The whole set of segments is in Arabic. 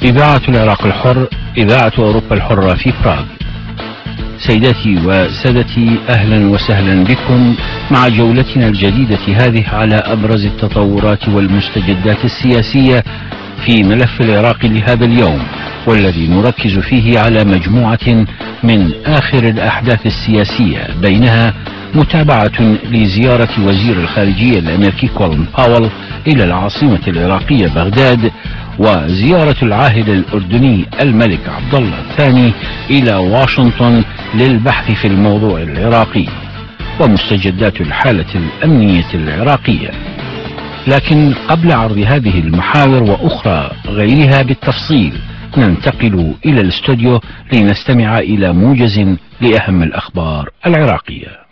إذاعة العراق الحر، إذاعة أوروبا الحرة في براغ. سيداتي وسادتي، أهلا وسهلا بكم مع جولتنا الجديدة هذه على أبرز التطورات والمستجدات السياسية في ملف العراق لهذا اليوم، والذي نركز فيه على مجموعة من آخر الأحداث السياسية، بينها متابعة لزيارة وزير الخارجية الأمريكي كولين باول إلى العاصمة العراقية بغداد، وزيارة العاهل الأردني الملك عبد الله الثاني إلى واشنطن للبحث في الموضوع العراقي، ومستجدات الحالة الأمنية العراقية. لكن قبل عرض هذه المحاور وأخرى غيرها بالتفصيل، ننتقل إلى الاستوديو لنستمع إلى موجز لأهم الأخبار العراقية.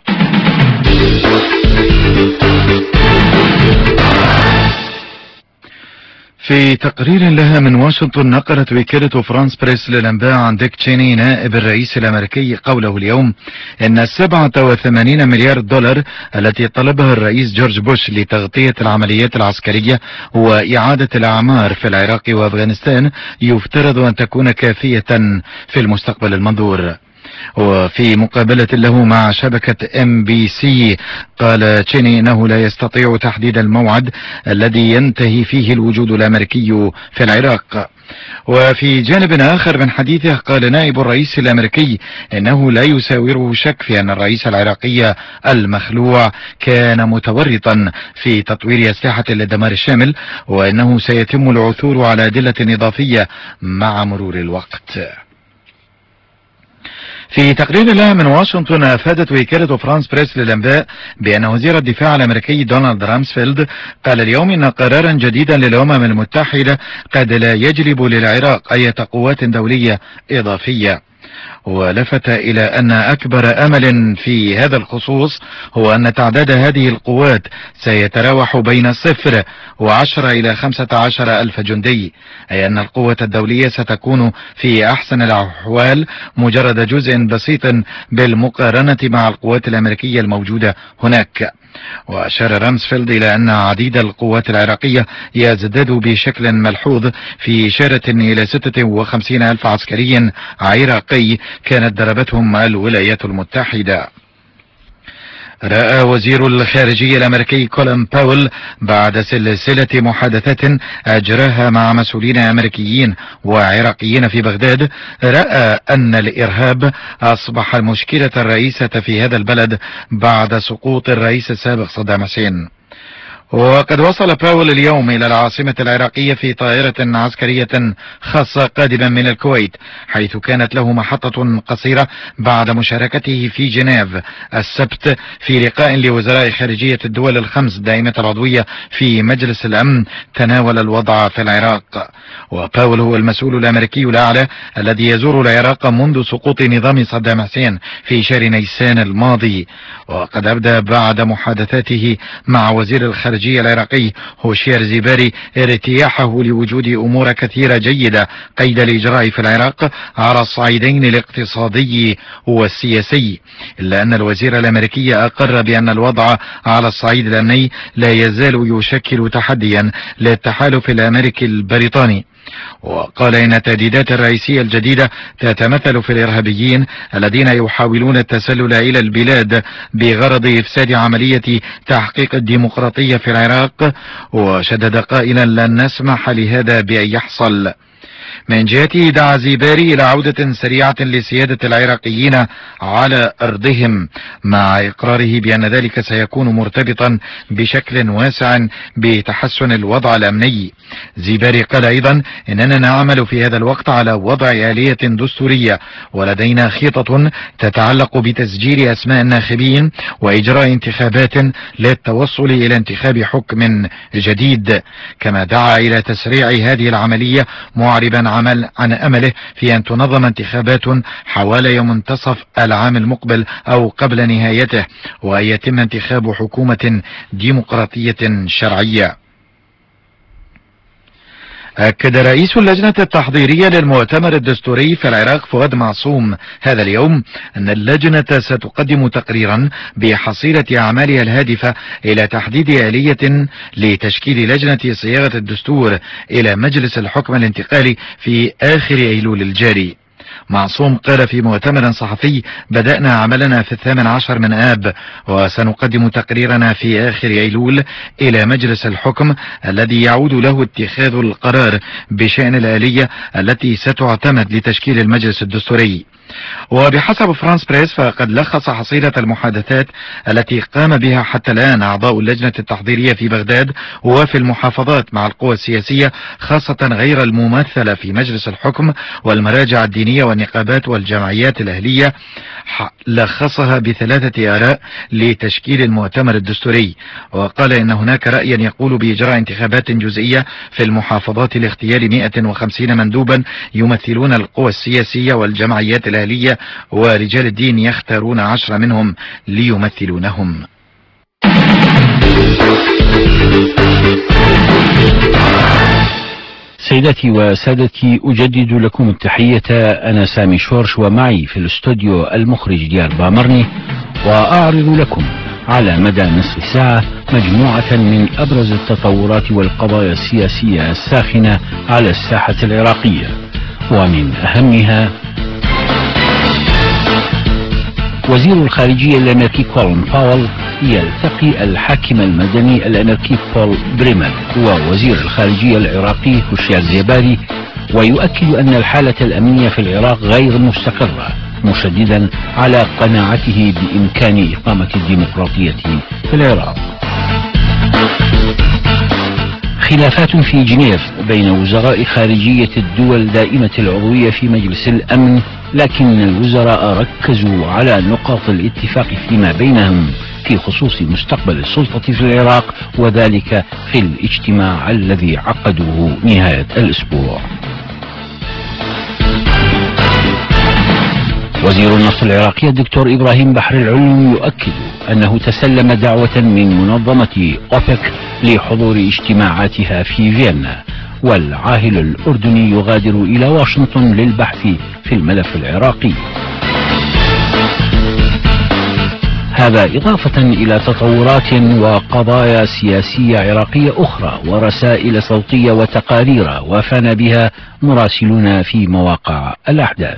في تقرير لها من واشنطن، نقلت وكالة فرانس بريس للأنباء عن ديك تشيني نائب الرئيس الأمريكي قوله اليوم إن 87 مليار دولار التي طلبها الرئيس جورج بوش لتغطية العمليات العسكرية وإعادة الأعمار في العراق وأفغانستان يفترض أن تكون كافية في المستقبل المنظور. وفي مقابلة له مع شبكة MBC، قال تشيني إنه لا يستطيع تحديد الموعد الذي ينتهي فيه الوجود الأمريكي في العراق. وفي جانب آخر من حديثه، قال نائب الرئيس الأمريكي إنه لا يساوره شك في أن الرئيس العراقي المخلوع كان متورطا في تطوير أسلحة للدمار الشامل، وإنه سيتم العثور على أدلة إضافية مع مرور الوقت. في تقرير لها من واشنطن، أفادت وكالة فرانس بريس للأنباء بأن وزير الدفاع الأمريكي دونالد رامسفيلد قال اليوم إن قرارا جديدا للأمم المتحدة قد لا يجلب للعراق أي قوات دولية إضافية. ولفت إلى أن أكبر أمل في هذا الخصوص هو أن تعداد هذه القوات سيتراوح بين 0 و10 إلى 15 ألف جندي، أي أن القوة الدولية ستكون في أحسن الأحوال مجرد جزء بسيط بالمقارنة مع القوات الأمريكية الموجودة هناك. وأشار رامسفيلد إلى أن عديد القوات العراقية يزداد بشكل ملحوظ، في إشارة إلى 56 ألف عسكري عراقي كانت ضربتهم الولايات المتحدة. رأى وزير الخارجية الأمريكي كولين باول بعد سلسلة محادثات أجراها مع مسؤولين أمريكيين وعراقيين في بغداد، رأى أن الإرهاب أصبح المشكلة الرئيسة في هذا البلد بعد سقوط الرئيس السابق صدام حسين. وقد وصل باول اليوم إلى العاصمة العراقية في طائرة عسكرية خاصة قادما من الكويت، حيث كانت له محطة قصيرة بعد مشاركته في جنيف السبت في لقاء لوزراء خارجية الدول الخمس دائمة العضوية في مجلس الأمن تناول الوضع في العراق. وباول هو المسؤول الأمريكي الأعلى الذي يزور العراق منذ سقوط نظام صدام حسين في شهر نيسان الماضي. وقد أبدى بعد محادثاته مع وزير الخارجية العراقي هوشيار زيباري ارتياحه لوجود أمور كثيرة جيدة قيد الإجراء في العراق على الصعيدين الاقتصادي والسياسي، إلا أن الوزير الأمريكي أقر بأن الوضع على الصعيد الأمني لا يزال يشكل تحديا للتحالف الأمريكي البريطاني. وقال إن التهديدات الرئيسية الجديدة تتمثل في الإرهابيين الذين يحاولون التسلل إلى البلاد بغرض إفساد عملية تحقيق الديمقراطية في العراق، وشدد قائلا لن نسمح لهذا بأن يحصل. من جهته دعا زيباري إلى عودة سريعة لسيادة العراقيين على أرضهم، مع إقراره بأن ذلك سيكون مرتبطا بشكل واسع بتحسن الوضع الأمني. زيباري قال أيضا إننا نعمل في هذا الوقت على وضع آلية دستورية، ولدينا خطط تتعلق بتسجيل أسماء الناخبين وإجراء انتخابات للتوصل إلى انتخاب حكم جديد. كما دعا إلى تسريع هذه العملية، معربا عن أمله في أن تنظم انتخابات حوالي منتصف العام المقبل أو قبل نهايته، وأن يتم انتخاب حكومة ديمقراطية شرعية. أكد رئيس اللجنة التحضيرية للمؤتمر الدستوري في العراق فؤاد معصوم هذا اليوم أن اللجنة ستقدم تقريرا بحصيلة أعمالها الهادفة إلى تحديد آلية لتشكيل لجنة صياغة الدستور إلى مجلس الحكم الانتقالي في آخر أيلول الجاري. معصوم قال في مؤتمر صحفي: بدأنا عملنا في 18 من آب، وسنقدم تقريرنا في آخر أيلول إلى مجلس الحكم الذي يعود له اتخاذ القرار بشأن الآلية التي ستعتمد لتشكيل المجلس الدستوري. وبحسب فرانس بريس فقد لخص حصيلة المحادثات التي قام بها حتى الآن أعضاء اللجنة التحضيرية في بغداد وفي المحافظات مع القوى السياسية خاصة غير الممثلة في مجلس الحكم والمراجع الدينية والنقابات والجمعيات الأهلية، لخصها ب3 آراء لتشكيل المؤتمر الدستوري. وقال إن هناك رأيا يقول بإجراء انتخابات جزئية في المحافظات لاختيار 150 مندوبا يمثلون القوى السياسية والجمعيات الأهلية، ورجال الدين يختارون 10 منهم ليمثلونهم. سيداتي وسادتي، أجدد لكم التحية. أنا سامي شورش، ومعي في الاستوديو المخرج ديار بامرني، وأعرض لكم على مدى نصف ساعة مجموعة من أبرز التطورات والقضايا السياسية الساخنة على الساحة العراقية. ومن أهمها: وزير الخارجية الأمريكي كولين باول يلتقي الحاكم المدني الأمريكي بول بريمر ووزير الخارجية العراقي هوشيار زيباري، ويؤكد أن الحالة الأمنية في العراق غير مستقرة، مشددا على قناعته بإمكان إقامة الديمقراطية في العراق. خلافات في جنيف بين وزراء خارجية الدول دائمة العضوية في مجلس الأمن، لكن الوزراء ركزوا على نقاط الاتفاق فيما بينهم في خصوص مستقبل السلطة في العراق، وذلك في الاجتماع الذي عقدوه نهاية الأسبوع. وزير النفط العراقي الدكتور إبراهيم بحر العلوم يؤكد أنه تسلم دعوة من منظمة أوبك لحضور اجتماعاتها في فيينا، والعاهل الأردني يغادر إلى واشنطن للبحث في الملف العراقي. هذا إضافة إلى تطورات وقضايا سياسية عراقية أخرى ورسائل صوتية وتقارير وافانا بها مراسلون في مواقع الأحداث.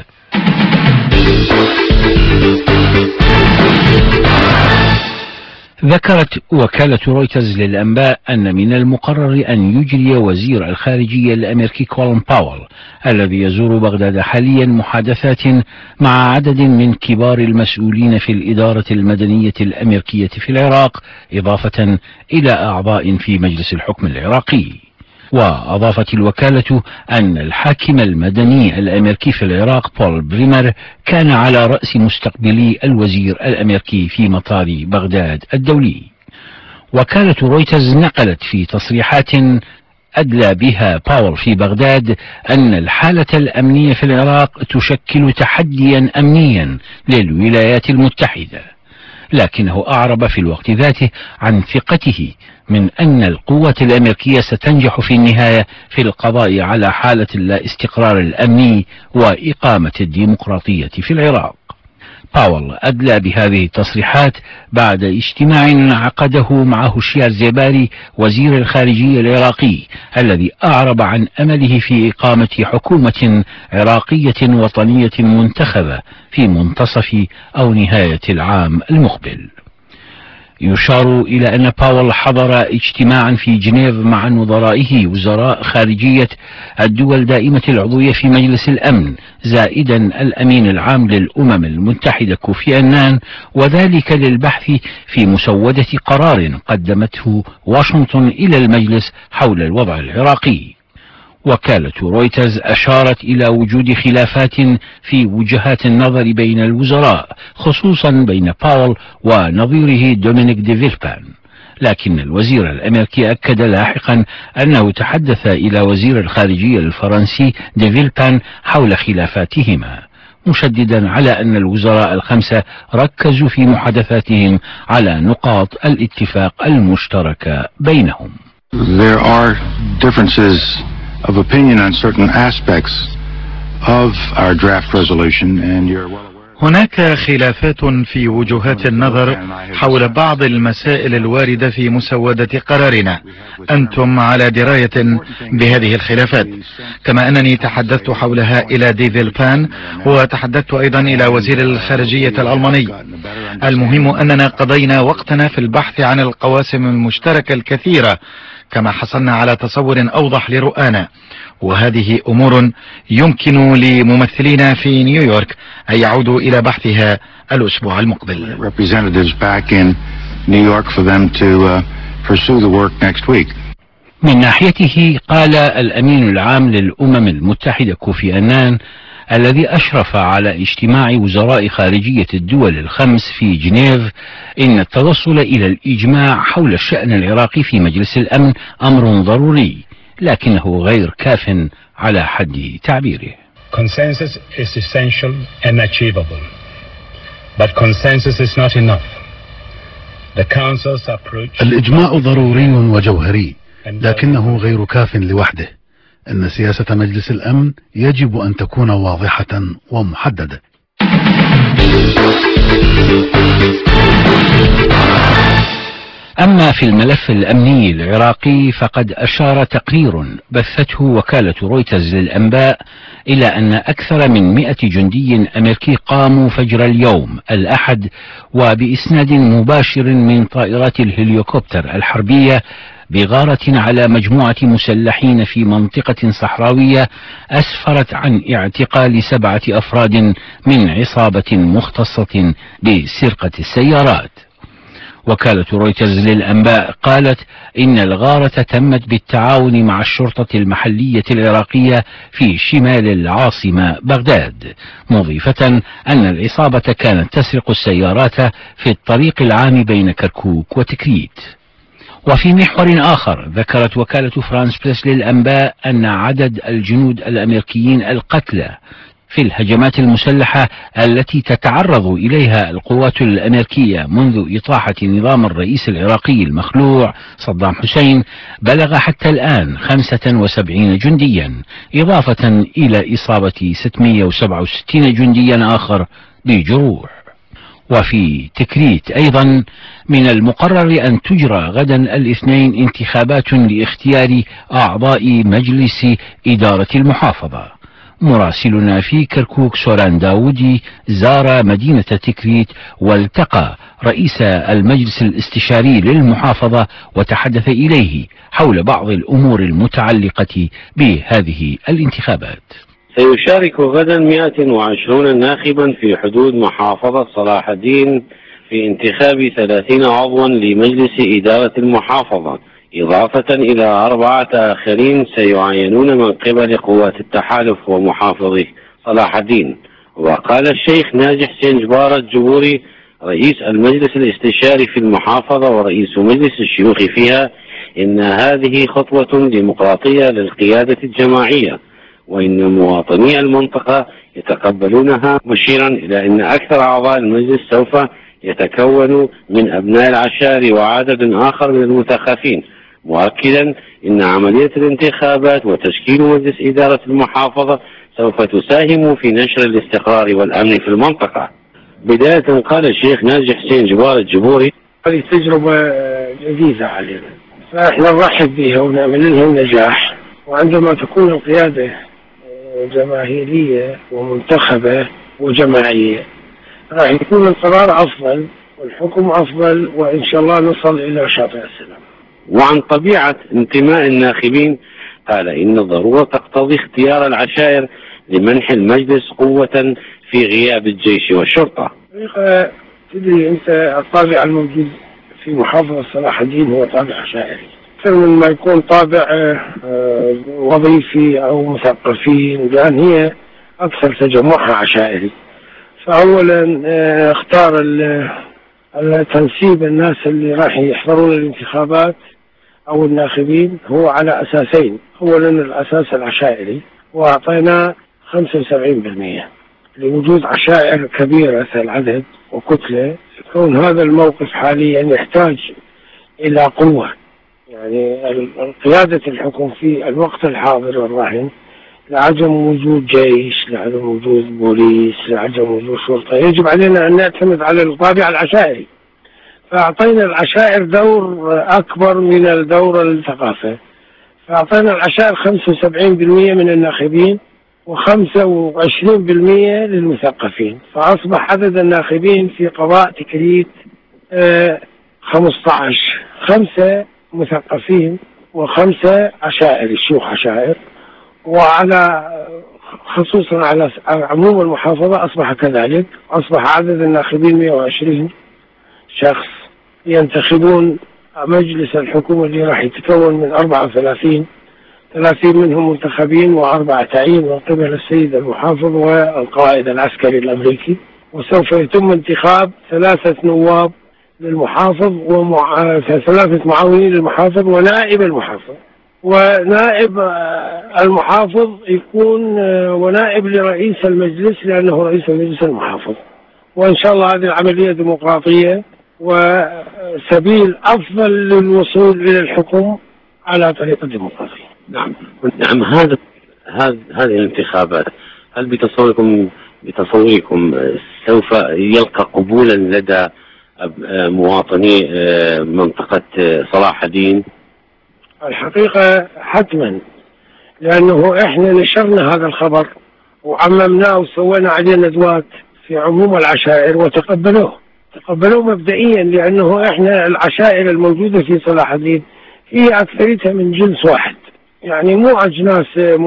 ذكرت وكالة رويترز للأنباء أن من المقرر أن يجري وزير الخارجية الأمريكي كولين باول الذي يزور بغداد حاليا محادثات مع عدد من كبار المسؤولين في الإدارة المدنية الأمريكية في العراق، إضافة إلى أعضاء في مجلس الحكم العراقي. وأضافت الوكالة أن الحاكم المدني الأمريكي في العراق بول بريمر كان على رأس مستقبلي الوزير الأمريكي في مطار بغداد الدولي. وكالة رويترز نقلت في تصريحات أدلى بها باول في بغداد أن الحالة الأمنية في العراق تشكل تحديا أمنيا للولايات المتحدة، لكنه أعرب في الوقت ذاته عن ثقته من أن القوات الأمريكية ستنجح في النهاية في القضاء على حالة اللا استقرار الأمني وإقامة الديمقراطية في العراق. باول أدلى بهذه التصريحات بعد اجتماع عقده مع هوشيار زيباري وزير الخارجية العراقي، الذي أعرب عن أمله في إقامة حكومة عراقية وطنية منتخبة في منتصف أو نهاية العام المقبل. يشار إلى أن باول حضر اجتماعا في جنيف مع نظرائه وزراء خارجية الدول دائمة العضوية في مجلس الأمن، زائدا الأمين العام للأمم المتحدة كوفي أنان، وذلك للبحث في مسودة قرار قدمته واشنطن إلى المجلس حول الوضع العراقي. وكالة رويترز أشارت إلى وجود خلافات في وجهات النظر بين الوزراء، خصوصا بين باول ونظيره دومينيك دي فيلبان، لكن الوزير الأمريكي أكد لاحقا أنه تحدث إلى وزير الخارجية الفرنسي دي فيلبان حول خلافاتهما، مشددا على أن الوزراء الخمسة ركزوا في محادثاتهم على نقاط الاتفاق المشتركة بينهم. There are differences of opinion on certain aspects of our draft resolution, and you're well aware. هناك خلافات في وجهات النظر حول بعض المسائل الواردة في مسودة قرارنا. أنتم على دراية بهذه الخلافات، كما أنني تحدثت حولها إلى دي فيلبان، وتحدثت أيضا إلى وزير الخارجية الألماني. المهم أننا قضينا وقتنا في البحث عن القواسم المشتركة الكثيرة، كما حصلنا على تصور أوضح لرؤانا، وهذه أمور يمكن لممثلينا في نيويورك أن يعودوا إلى بحثها الأسبوع المقبل. من ناحيته قال الأمين العام للأمم المتحدة كوفي أنان، الذي أشرف على اجتماع وزراء خارجية الدول الخمس في جنيف، إن التوصل إلى الإجماع حول الشأن العراقي في مجلس الأمن أمر ضروري، لكنه غير كاف على حد تعبيره. Consensus is essential and achievable, but consensus is not enough. The Council's approach. الإجماع ضروري وجوهري، لكنه غير كاف لوحده. إن سياسة مجلس الأمن يجب أن تكون واضحة ومحددة. أما في الملف الأمني العراقي فقد أشار تقرير بثته وكالة رويترز للأنباء إلى أن أكثر من 100 جندي أمريكي قاموا فجر اليوم الأحد وبإسناد مباشر من طائرات الهليكوبتر الحربية بغارة على مجموعة مسلحين في منطقة صحراوية أسفرت عن اعتقال 7 أفراد من عصابة مختصة بسرقة السيارات. وكالة رويترز للأنباء قالت إن الغارة تمت بالتعاون مع الشرطة المحلية العراقية في شمال العاصمة بغداد، مضيفة أن العصابة كانت تسرق السيارات في الطريق العام بين كركوك وتكريت. وفي محور آخر ذكرت وكالة فرانس بريس للأنباء أن عدد الجنود الأمريكيين القتلى في الهجمات المسلحة التي تتعرض إليها القوات الأمريكية منذ إطاحة نظام الرئيس العراقي المخلوع صدام حسين بلغ حتى الآن 75 جنديا، إضافة إلى إصابة 667 جنديا آخر بجروح. وفي تكريت أيضا من المقرر أن تجرى غدا الاثنين انتخابات لاختيار أعضاء مجلس إدارة المحافظة. مراسلنا في كركوك سوران داودي زار مدينة تكريت والتقى رئيس المجلس الاستشاري للمحافظة وتحدث إليه حول بعض الأمور المتعلقة بهذه الانتخابات. سيشارك غدا 120 ناخبا في حدود محافظة صلاح الدين في انتخاب 30 عضوا لمجلس إدارة المحافظة، إضافة إلى 4 آخرين سيعينون من قبل قوات التحالف ومحافظي صلاح الدين. وقال الشيخ ناجح سنجبار الجبوري رئيس المجلس الاستشاري في المحافظة ورئيس مجلس الشيوخ فيها إن هذه خطوة ديمقراطية للقيادة الجماعية، وإن مواطني المنطقة يتقبلونها، مشيرا إلى أن أكثر أعضاء المجلس سوف يتكون من أبناء العشائر وعدد آخر من المثقفين، مؤكدا أن عملية الانتخابات وتشكيل مجلس إدارة المحافظة سوف تساهم في نشر الاستقرار والأمن في المنطقة. بداية قال الشيخ ناجح حسين جبار الجبوري: هذه تجربة جديدة علينا، فإحنا نرحب بها ونأمل لها النجاح. وعندما تكون القيادة جماهيرية ومنتخبة وجماعية راح يكون القرار أفضل والحكم أفضل، وإن شاء الله نصل إلى شاطئ السلام. وعن طبيعة انتماء الناخبين قال إن الضرورة تقتضي اختيار العشائر لمنح المجلس قوة في غياب الجيش والشرطة. تدري أنت الطابع الموجود في محافظة صلاح الدين هو طابع عشائري أكثر من ما يكون طابع وظيفي أو مثقفين، لأن هي أكثر تجمعها عشائري. فأولا اختار تنسيب الناس اللي راح يحضرون الانتخابات أو الناخبين هو على أساسين: أولا الأساس العشائري، وأعطينا 75% لوجود عشائر كبيرة العدد وكتلة. يكون هذا الموقف حاليا يحتاج إلى قوة، يعني قيادة الحكم في الوقت الحاضر والراهن لعدم وجود جيش، لعدم وجود بوليس، لعدم وجود شرطة، يجب علينا أن نعتمد على الطابع العشائري. فأعطينا العشائر دور أكبر من الدور الثقافة، فأعطينا العشائر 75% من الناخبين و25% للمثقفين، فأصبح عدد الناخبين في قضاء تكريت 15، 5 مثقفين و5 عشائر، شيوخ عشائر. وعلى خصوصا على عموم المحافظة أصبح كذلك، أصبح عدد الناخبين 120 شخص ينتخبون مجلس الحكومة اللي راح يتكون من 34، 30 منهم منتخبين و4 تعيين من قبل السيد المحافظ والقائد العسكري الأمريكي. وسوف يتم انتخاب 3 نواب للمحافظ و3 معاونين للمحافظ ونائب المحافظ، ونائب المحافظ يكون ونائب لرئيس المجلس لأنه رئيس المجلس المحافظ. وإن شاء الله هذه العملية ديمقراطية وسبيل أفضل للوصول إلى الحكم على طريقة ديمقراطية. نعم. هذه الانتخابات هل بتصوركم سوف يلقى قبولا لدى مواطني منطقة صلاح الدين؟ الحقيقة حتما، لأنه إحنا نشرنا هذا الخبر وعممناه وسوينا عليه ندوات في عموم العشائر وتقبلوه مبدئيا، لأنه إحنا العشائر الموجودة في صلاح الدين هي أكثريتها من جنس واحد، يعني مو أجناس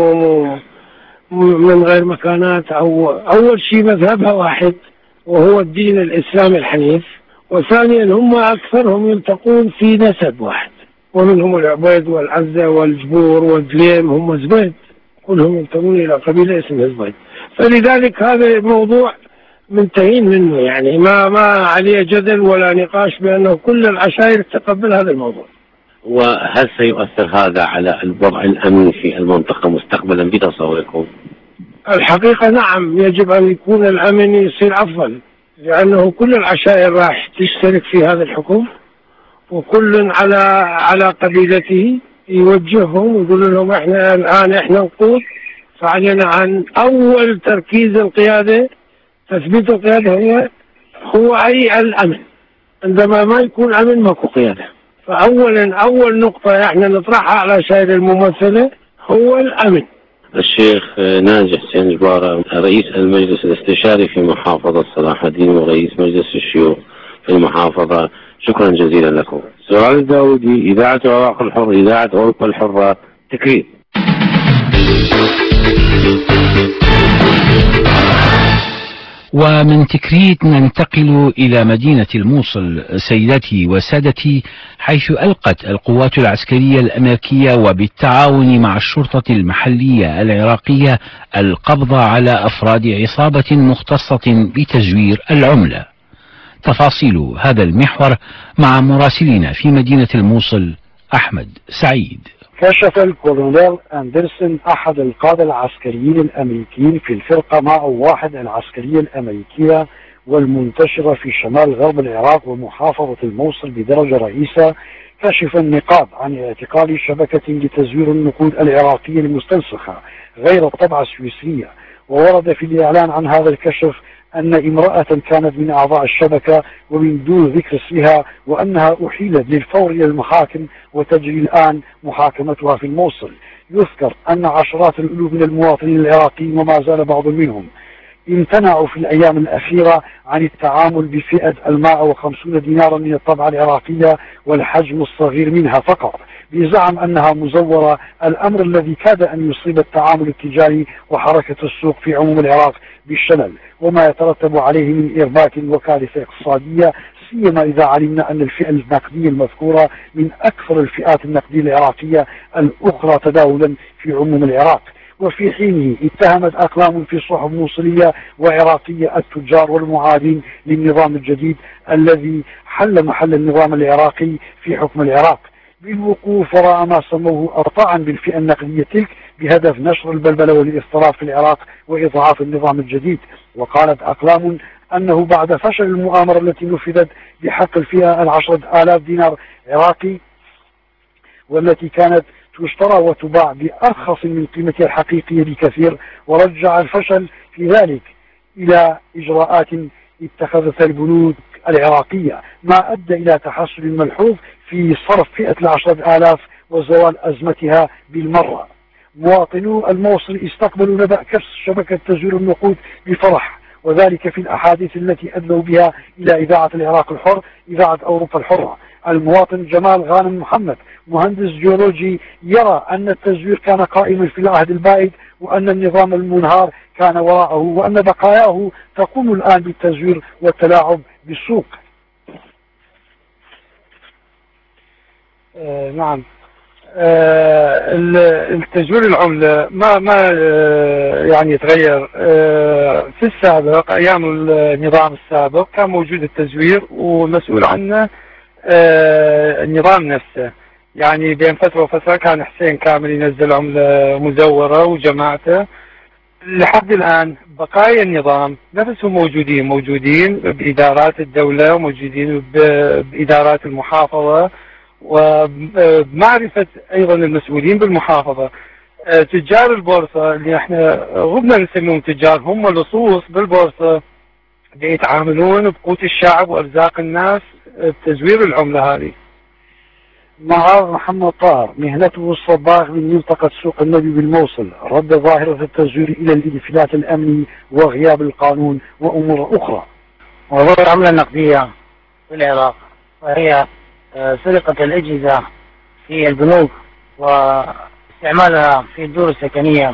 من غير مكانات. أو أول شيء مذهبها واحد وهو الدين الإسلامي الحنيف، وثانيا هم أكثرهم يلتقون في نسب واحد، ومنهم العبيد والعزة والجبور والدليم، هم زبيد كلهم ينتمون إلى قبيلة اسمها زبيد. فلذلك هذا الموضوع منتهين منه، يعني ما عليه جدل ولا نقاش بأنه كل العشائر تقبل هذا الموضوع. وهل سيؤثر هذا على الوضع الأمني في المنطقة مستقبلا بتصوركم؟ الحقيقة نعم، يجب أن يكون الأمن يصير أفضل، لأنه كل العشائر راح تشترك في هذا الحكم، وكل على قبيلته يوجههم ويقول لهم احنا الآن احنا نقود، فعلينا عن أول تركيز القيادة، تثبيت القيادة هو أي الأمن. عندما ما يكون أمن ماكو قيادة. أول نقطة احنا نطرحها على العشائر الممثلة هو الأمن. الشيخ ناجي حسين جبارة، رئيس المجلس الاستشاري في محافظة صلاح الدين ورئيس مجلس الشيوخ في المحافظة، شكرا جزيلا لكم. سعاد الداودي، إذاعة العراق الحر، إذاعة أوروبا الحرة، تكريت. ومن تكريت ننتقل إلى مدينة الموصل سيداتي وسادتي، حيث ألقت القوات العسكرية الأمريكية وبالتعاون مع الشرطة المحلية العراقية القبض على أفراد عصابة مختصة بتزوير العملة. تفاصيل هذا المحور مع مراسلنا في مدينة الموصل أحمد سعيد. كشف الكولونيل أندرسون أحد القادة العسكريين الأمريكيين في الفرقة 101 العسكرية الأمريكية والمنتشرة في شمال غرب العراق ومحافظة الموصل بدرجة رئيسة، كشف النقاب عن اعتقال شبكة لتزوير النقود العراقية المستنسخة غير الطبعة السويسرية. وورد في الإعلان عن هذا الكشف أن امرأة كانت من أعضاء الشبكة ومن دون ذكر اسمها، وأنها أحيلت للفور إلى المحاكم وتجري الآن محاكمتها في الموصل. يذكر أن عشرات الألوف من المواطنين العراقيين وما زال بعض منهم امتنعوا في الأيام الأخيرة عن التعامل بفئة 150 دينارا من الطبعة العراقية والحجم الصغير منها فقط، بزعم أنها مزورة، الأمر الذي كاد أن يصيب التعامل التجاري وحركة السوق في عموم العراق بالشلل، وما يترتب عليه من إرباك وكارثة اقتصادية، سيما إذا علمنا أن الفئة النقدية المذكورة من أكثر الفئات النقدية العراقية الأخرى تداولا في عموم العراق. وفي حينه اتهمت أقلام في صحف موصلية وعراقية التجار والمعادين للنظام الجديد الذي حل محل النظام العراقي في حكم العراق بالوقوف وراء ما سموه الطعن بالفئة النقدية تلك بهدف نشر البلبلة والاضطراب في العراق وإضعاف النظام الجديد. وقالت أقلام أنه بعد فشل المؤامرة التي نفذت بحق الفئة 10,000 دينار عراقي والتي كانت تشترى وتباع بأرخص من قيمتها الحقيقية بكثير، ورجع الفشل في ذلك إلى إجراءات اتخذتها البنوك العراقية، ما أدى إلى تحسن ملحوظ في صرف فئة 10,000 وزوال أزمتها بالمرة. مواطنو الموصل استقبلوا نبأ كسر شبكة تزوير النقود بفرح، وذلك في الأحاديث التي أدلوا بها إلى إذاعة العراق الحر، إذاعة أوروبا الحرة. المواطن جمال غانم محمد مهندس جيولوجي يرى أن التزوير كان قائما في العهد البائد، وأن النظام المنهار كان وراءه، وأن بقاياه تقوم الآن بالتزوير والتلاعب بالسوق. نعم، التزوير العملة ما يعني يتغير. في السابق أيام النظام السابق كان موجود التزوير والمسؤول عنه النظام نفسه. يعني بين فترة وفترة كان حسين كامل ينزل عملة مزورة وجماعته. لحد الآن بقايا النظام نفسهم موجودين بإدارات الدولة وموجودين بإدارات المحافظة، وبمعرفة أيضا المسؤولين بالمحافظة. تجار البورصة اللي احنا غبنا نسميهم تجار، هم لصوص بالبورصة بيتعاملون بقوت الشعب وأرزاق الناس بتزوير العملة هذه. معاذ محمد طاهر مهنته الصباغ من منطقة سوق النبي بالموصل، رد ظاهرة التزوير إلى الانفلات الأمني وغياب القانون وأمور أخرى. موضوع العملة النقدية في العراق وهي سرقة الأجهزة في البنوك واستعمالها في الدور السكنية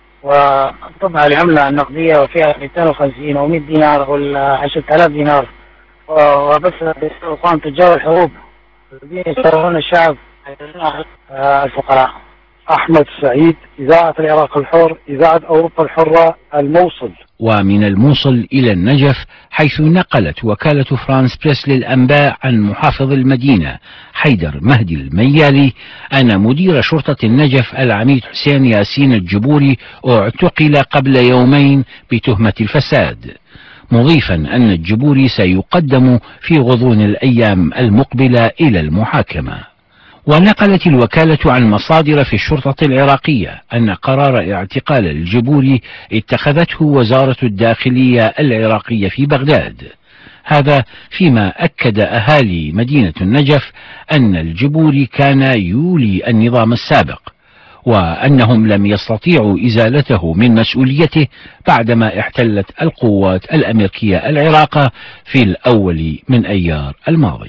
وطبع العملة النقدية وفيها 250 أو 100 دينار أو 10,000 دينار، وبس يقام تجار الحروب يستغلون الشعب الفقراء. أحمد سعيد، إذاعة العراق الحر، إذاعة أوروبا الحرة، الموصل. ومن الموصل إلى النجف، حيث نقلت وكالة فرانس بريس للأنباء عن محافظ المدينة حيدر مهدي الميالي أن مدير شرطة النجف العميد حسين ياسين الجبوري اعتقل قبل يومين بتهمة الفساد، مضيفا أن الجبوري سيقدم في غضون الأيام المقبلة إلى المحاكمة. ونقلت الوكالة عن مصادر في الشرطة العراقية أن قرار اعتقال الجبوري اتخذته وزارة الداخلية العراقية في بغداد، هذا فيما أكد أهالي مدينة النجف أن الجبوري كان يولي النظام السابق، وأنهم لم يستطيعوا إزالته من مسؤوليته بعدما احتلت القوات الأمريكية العراق في الأول من أيار الماضي.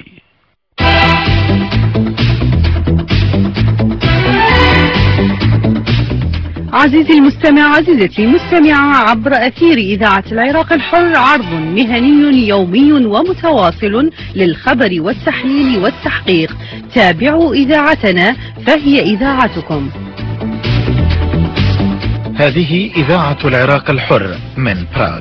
عزيزي المستمع، عزيزتي المستمعة، عبر أثير إذاعة العراق الحر عرض مهني يومي ومتواصل للخبر والتحليل والتحقيق. تابعوا إذاعتنا فهي إذاعتكم. هذه إذاعة العراق الحر من براغ.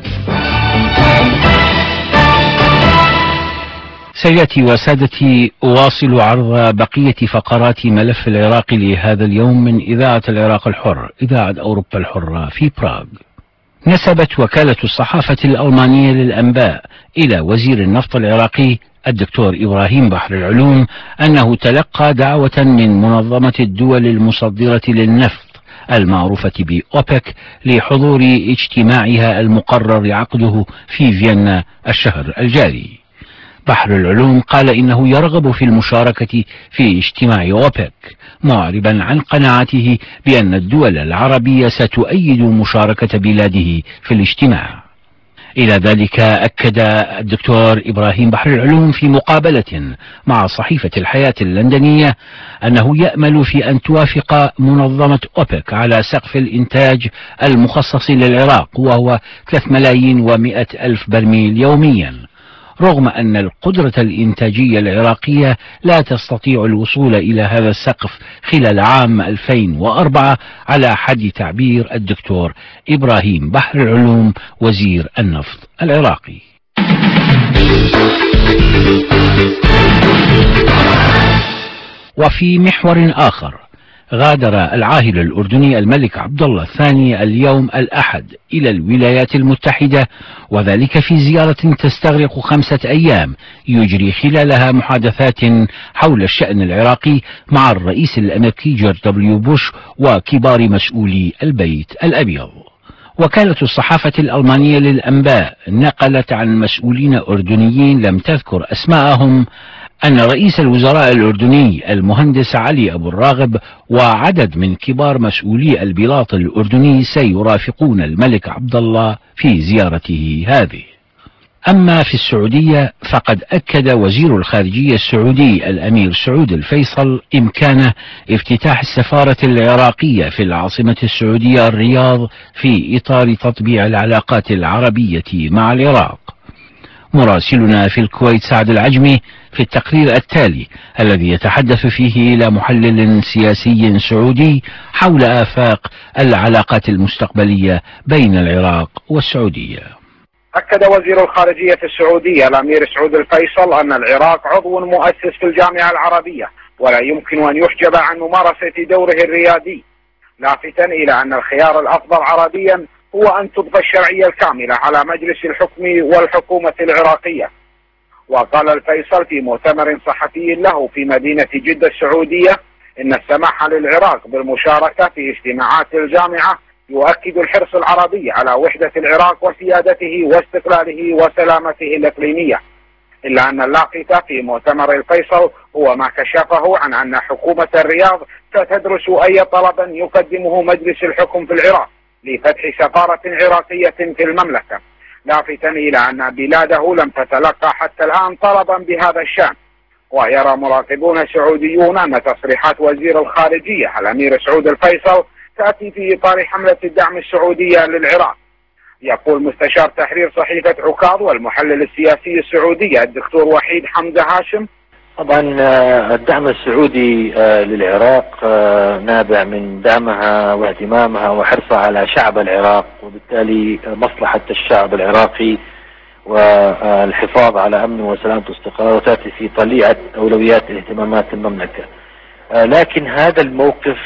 سيداتي وسادتي، أواصل عرض بقية فقرات ملف العراق لهذا اليوم من إذاعة العراق الحر، إذاعة أوروبا الحرة في براغ. نسبت وكالة الصحافة الألمانية للأنباء إلى وزير النفط العراقي الدكتور إبراهيم بحر العلوم أنه تلقى دعوة من منظمة الدول المصدرة للنفط المعروفة بأوبك لحضور اجتماعها المقرر عقده في فيينا الشهر الجاري. بحر العلوم قال إنه يرغب في المشاركة في اجتماع أوبك، معربا عن قناعته بأن الدول العربية ستؤيد مشاركة بلاده في الاجتماع. إلى ذلك أكد الدكتور إبراهيم بحر العلوم في مقابلة مع صحيفة الحياة اللندنية أنه يأمل في أن توافق منظمة أوبك على سقف الإنتاج المخصص للعراق، وهو 3,100,000 برميل يوميا، رغم أن القدرة الإنتاجية العراقية لا تستطيع الوصول إلى هذا السقف خلال عام 2004 على حد تعبير الدكتور إبراهيم بحر العلوم وزير النفط العراقي. وفي محور آخر، غادر العاهل الأردني الملك عبد الله الثاني اليوم الأحد إلى الولايات المتحدة، وذلك في زيارة تستغرق 5 أيام يجري خلالها محادثات حول الشأن العراقي مع الرئيس الأمريكي جورج دبليو بوش وكبار مسؤولي البيت الأبيض. وكالة الصحافة الألمانية للأنباء نقلت عن مسؤولين أردنيين لم تذكر أسماءهم أن رئيس الوزراء الأردني المهندس علي أبو الراغب وعدد من كبار مسؤولي البلاط الأردني سيرافقون الملك عبد الله في زيارته هذه. أما في السعودية فقد أكد وزير الخارجية السعودي الأمير سعود الفيصل إمكان افتتاح السفارة العراقية في العاصمة السعودية الرياض في إطار تطبيع العلاقات العربية مع العراق. مراسلنا في الكويت سعد العجمي في التقرير التالي الذي يتحدث فيه إلى محلل سياسي سعودي حول آفاق العلاقات المستقبلية بين العراق والسعودية. أكد وزير الخارجية السعودية الأمير سعود الفيصل أن العراق عضو مؤسس في الجامعة العربية ولا يمكن أن يحجب عن ممارسة دوره الريادي، لافتا إلى أن الخيار الأفضل عربيا هو أن تبقى الشرعية الكاملة على مجلس الحكم والحكومة العراقية. وقال الفيصل في مؤتمر صحفي له في مدينة جدة السعودية إن السماح للعراق بالمشاركة في اجتماعات الجامعة يؤكد الحرص العربي على وحدة العراق وسيادته واستقلاله وسلامته الإقليمية، إلا أن اللافت في مؤتمر الفيصل هو ما كشفه عن أن حكومة الرياض ستدرس أي طلب يقدمه مجلس الحكم في العراق لفتح سفارة عراقية في المملكة، لافتا إلى أن بلاده لم تتلقى حتى الآن طلبا بهذا الشأن. ويرى مراقبون سعوديون أن تصريحات وزير الخارجية الأمير سعود الفيصل تأتي في إطار حملة الدعم السعودية للعراق. يقول مستشار تحرير صحيفة عكاظ والمحلل السياسي السعودي الدكتور وحيد حمزة هاشم: طبعا الدعم السعودي للعراق نابع من دعمها واهتمامها وحرصها على شعب العراق، وبالتالي مصلحة الشعب العراقي والحفاظ على أمنه وسلامته واستقراره تأتي في طليعة أولويات اهتمامات المملكة. لكن هذا الموقف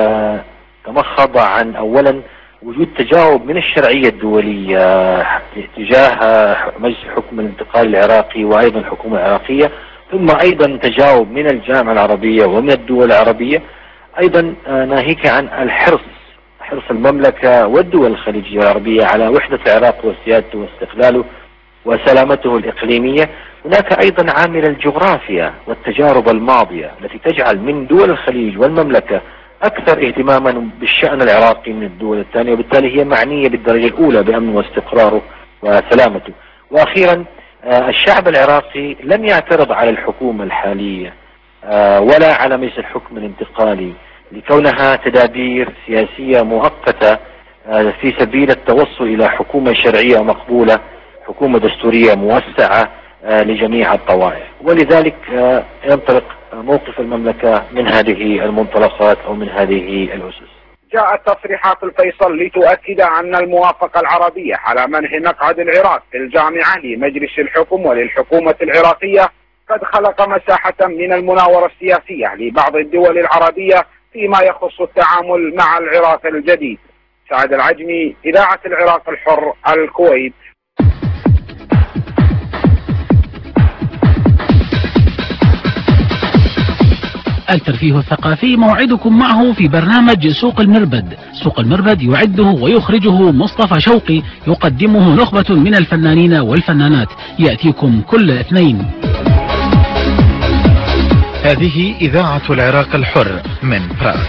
تمخض عن أولا وجود تجاوب من الشرعية الدولية تجاه مجلس الحكم الانتقالي العراقي وأيضا الحكومة العراقية، ثم أيضا تجاوب من الجامعة العربية ومن الدول العربية، أيضا ناهيك عن حرص المملكة والدول الخليجية العربية على وحدة العراق وسيادته واستقلاله وسلامته الإقليمية. هناك أيضا عامل الجغرافيا والتجارب الماضية التي تجعل من دول الخليج والمملكة أكثر اهتماما بالشأن العراقي من الدول الثانية، وبالتالي هي معنية بالدرجة الأولى بأمنه واستقراره وسلامته. وأخيرا الشعب العراقي لم يعترض على الحكومة الحالية ولا على مجلس الحكم الانتقالي لكونها تدابير سياسية مؤقتة في سبيل التوصل إلى حكومة شرعية مقبولة، حكومة دستورية موسعة لجميع الطوائف، ولذلك ينطلق موقف المملكة من هذه المنطلقات أو من هذه الأسس. جاءت تصريحات الفيصل لتؤكد أن الموافقة العربية على منح مقعد العراق في الجامعة لمجلس الحكم وللحكومة العراقية قد خلق مساحة من المناورة السياسية لبعض الدول العربية فيما يخص التعامل مع العراق الجديد. سعد العجمي، إذاعة العراق الحر، الكويت. الترفيه الثقافي موعدكم معه في برنامج سوق المربد. سوق المربد يعده ويخرجه مصطفى شوقي، يقدمه نخبة من الفنانين والفنانات، يأتيكم كل اثنين. هذه إذاعة العراق الحر من براغ.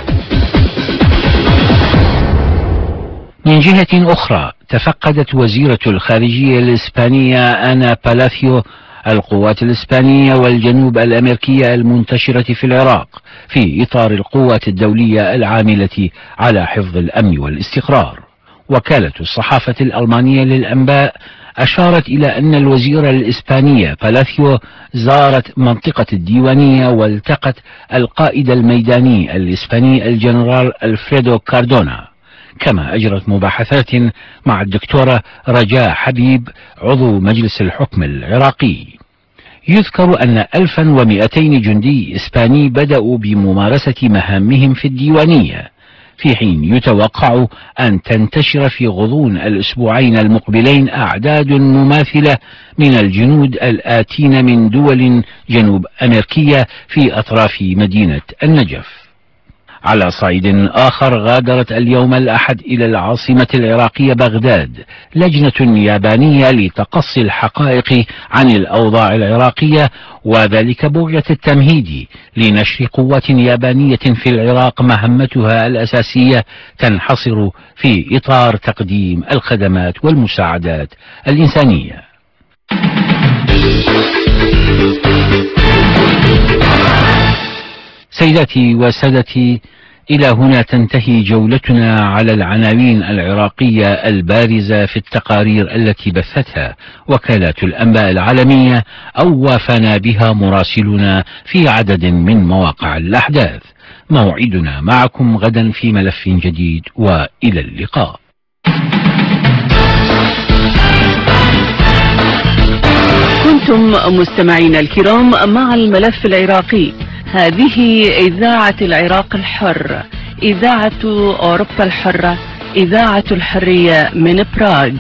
من جهة أخرى تفقدت وزيرة الخارجية الإسبانية أنا بالاثيو القوات الإسبانية والجنوب الأمريكية المنتشرة في العراق في إطار القوات الدولية العاملة على حفظ الأمن والاستقرار. وكالة الصحافة الألمانية للأنباء أشارت إلى أن الوزيرة الإسبانية بالاثيو زارت منطقة الديوانية والتقت القائد الميداني الإسباني الجنرال ألفريدو كاردونا، كما أجرت مباحثات مع الدكتورة رجاء حبيب عضو مجلس الحكم العراقي. يذكر أن 1200 جندي إسباني بدأوا بممارسة مهامهم في الديوانية، في حين يتوقع أن تنتشر في غضون الأسبوعين المقبلين أعداد مماثلة من الجنود الآتين من دول جنوب أمريكية في أطراف مدينة النجف. على صعيد آخر، غادرت اليوم الأحد إلى العاصمة العراقية بغداد لجنة يابانية لتقصي الحقائق عن الأوضاع العراقية، وذلك بغية التمهيد لنشر قوات يابانية في العراق مهمتها الأساسية تنحصر في إطار تقديم الخدمات والمساعدات الإنسانية. سيداتي وسادتي، إلى هنا تنتهي جولتنا على العناوين العراقية البارزة في التقارير التي بثتها وكالات الأنباء العالمية أو وافانا بها مراسلنا في عدد من مواقع الأحداث. موعدنا معكم غدا في ملف جديد، وإلى اللقاء. كنتم مستمعين الكرام مع الملف العراقي. هذه إذاعة العراق الحر، إذاعة أوروبا الحرة، إذاعة الحرية من براغ.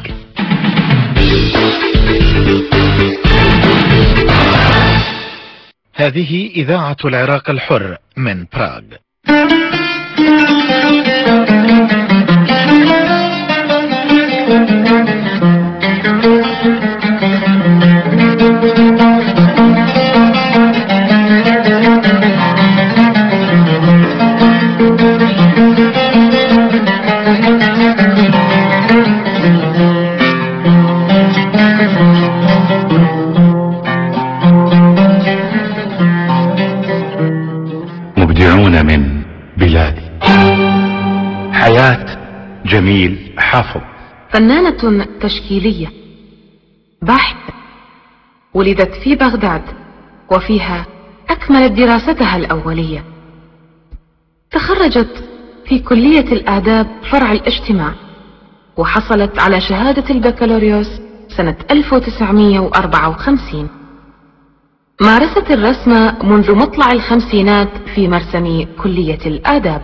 هذه إذاعة العراق الحر من براغ. مبدعون من بلادي. حياة جميل حافظ، فنانة تشكيلية باحثة، ولدت في بغداد وفيها أكملت دراستها الأولية. تخرجت في كلية الآداب فرع الاجتماع، وحصلت على شهادة البكالوريوس سنة 1954. مارست الرسم منذ مطلع الخمسينات في مرسم كلية الآداب.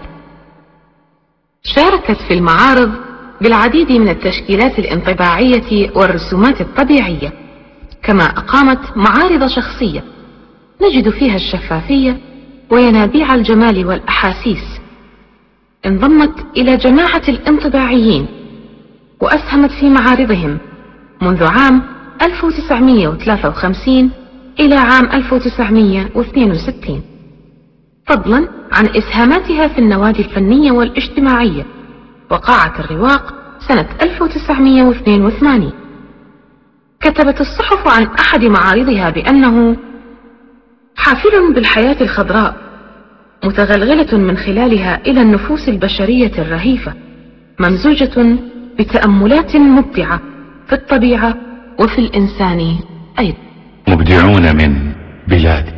شاركت في المعارض بالعديد من التشكيلات الانطباعية والرسومات الطبيعية، كما أقامت معارض شخصية نجد فيها الشفافية وينابيع الجمال والأحاسيس. انضمت إلى جماعة الانطباعيين وأسهمت في معارضهم منذ عام 1953 إلى عام 1962، فضلا عن إسهاماتها في النوادي الفنية والاجتماعية وقاعة الرواق سنة 1982. كتبت الصحف عن أحد معارضها بأنه حافل بالحياة الخضراء، متغلغلة من خلالها إلى النفوس البشرية الرهيفة، ممزوجة بتأملات مبدعة في الطبيعة وفي الإنسان أيضا. مبدعون من بلادي.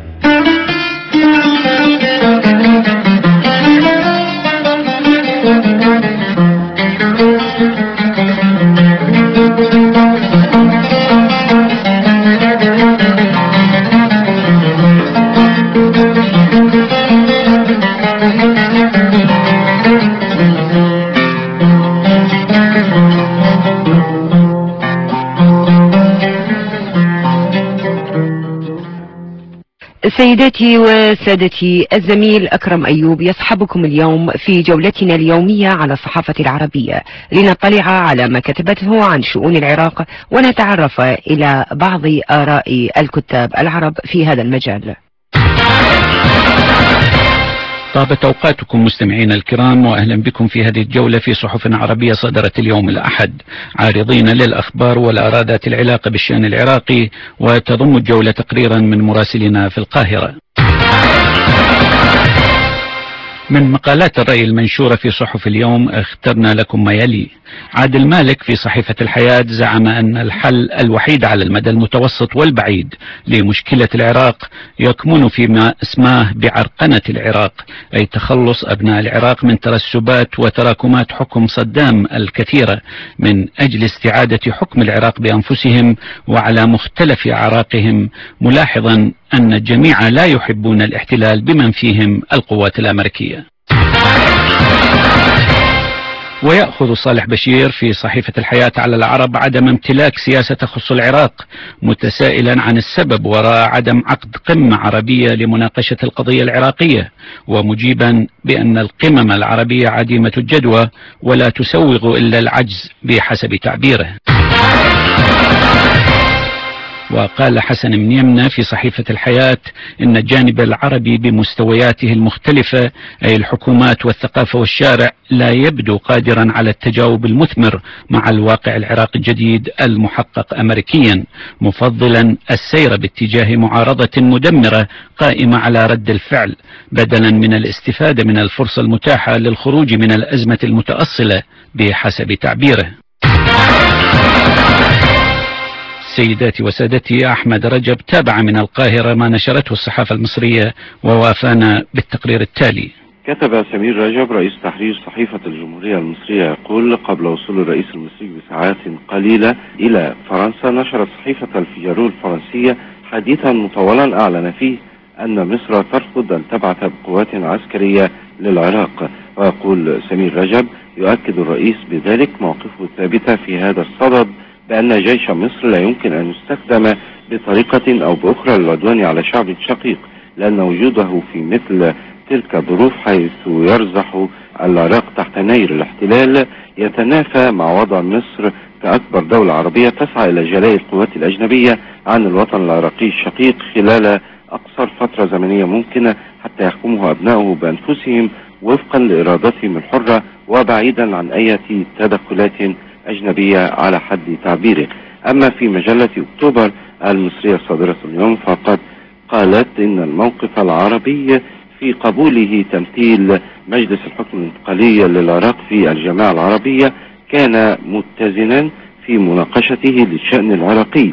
سيداتي وسادتي، الزميل أكرم أيوب يصحبكم اليوم في جولتنا اليومية على الصحافة العربية لنطلع على ما كتبته عن شؤون العراق ونتعرف إلى بعض آراء الكتاب العرب في هذا المجال. طابت أوقاتكم مستمعين الكرام، وأهلا بكم في هذه الجولة في صحف عربية صدرت اليوم الأحد، عارضين للأخبار والآراء ذات العلاقة بالشأن العراقي، وتضم الجولة تقريرا من مراسلنا في القاهرة. من مقالات الرأي المنشورة في صحف اليوم اخترنا لكم ما يلي. عادل مالك في صحيفة الحياة زعم أن الحل الوحيد على المدى المتوسط والبعيد لمشكلة العراق يكمن فيما اسماه بعرقنة العراق، أي تخلص أبناء العراق من ترسبات وتراكمات حكم صدام الكثيرة من أجل استعادة حكم العراق بأنفسهم وعلى مختلف أعراقهم، ملاحظا أن الجميع لا يحبون الاحتلال بمن فيهم القوات الأمريكية. ويأخذ صالح بشير في صحيفة الحياة على العرب عدم امتلاك سياسة تخص العراق، متسائلا عن السبب وراء عدم عقد قمة عربية لمناقشة القضية العراقية، ومجيبا بأن القمم العربية عديمة الجدوى ولا تسوغ إلا العجز بحسب تعبيره. وقال حسن بن يمنة في صحيفة الحياة إن الجانب العربي بمستوياته المختلفة أي الحكومات والثقافة والشارع لا يبدو قادرا على التجاوب المثمر مع الواقع العراقي الجديد المحقق أمريكيا، مفضلا السير باتجاه معارضة مدمرة قائمة على رد الفعل بدلا من الاستفادة من الفرصة المتاحة للخروج من الأزمة المتأصلة بحسب تعبيره. سيداتي وسادتي، أحمد رجب تابع من القاهرة ما نشرته الصحافة المصرية ووافانا بالتقرير التالي. كتب سمير رجب رئيس تحرير صحيفة الجمهورية المصرية يقول: قبل وصول الرئيس المصري بساعات قليلة إلى فرنسا نشرت صحيفة الفيجارو الفرنسية حديثا مطولا أعلن فيه أن مصر ترفض أن تبعث قوات عسكرية للعراق. ويقول سمير رجب: يؤكد الرئيس بذلك موقفه الثابت في هذا الصدد بأن جيش مصر لا يمكن أن يستخدم بطريقة أو بأخرى للعدوان على شعب شقيق، لأن وجوده في مثل تلك الظروف حيث يرزح العراق تحت نير الاحتلال يتنافى مع وضع مصر كأكبر دولة عربية تسعى إلى جلاء القوات الأجنبية عن الوطن العراقي الشقيق خلال أقصر فترة زمنية ممكنة حتى يحكمه أبنائه بأنفسهم وفقا لإرادتهم الحرة وبعيدا عن أي تدخلات أجنبية على حد تعبيره. أما في مجلة أكتوبر المصرية الصادرة اليوم فقد قالت إن الموقف العربي في قبوله تمثيل مجلس الحكم الانتقالي للعراق في الجماعة العربية كان متزنا في مناقشته للشأن العراقي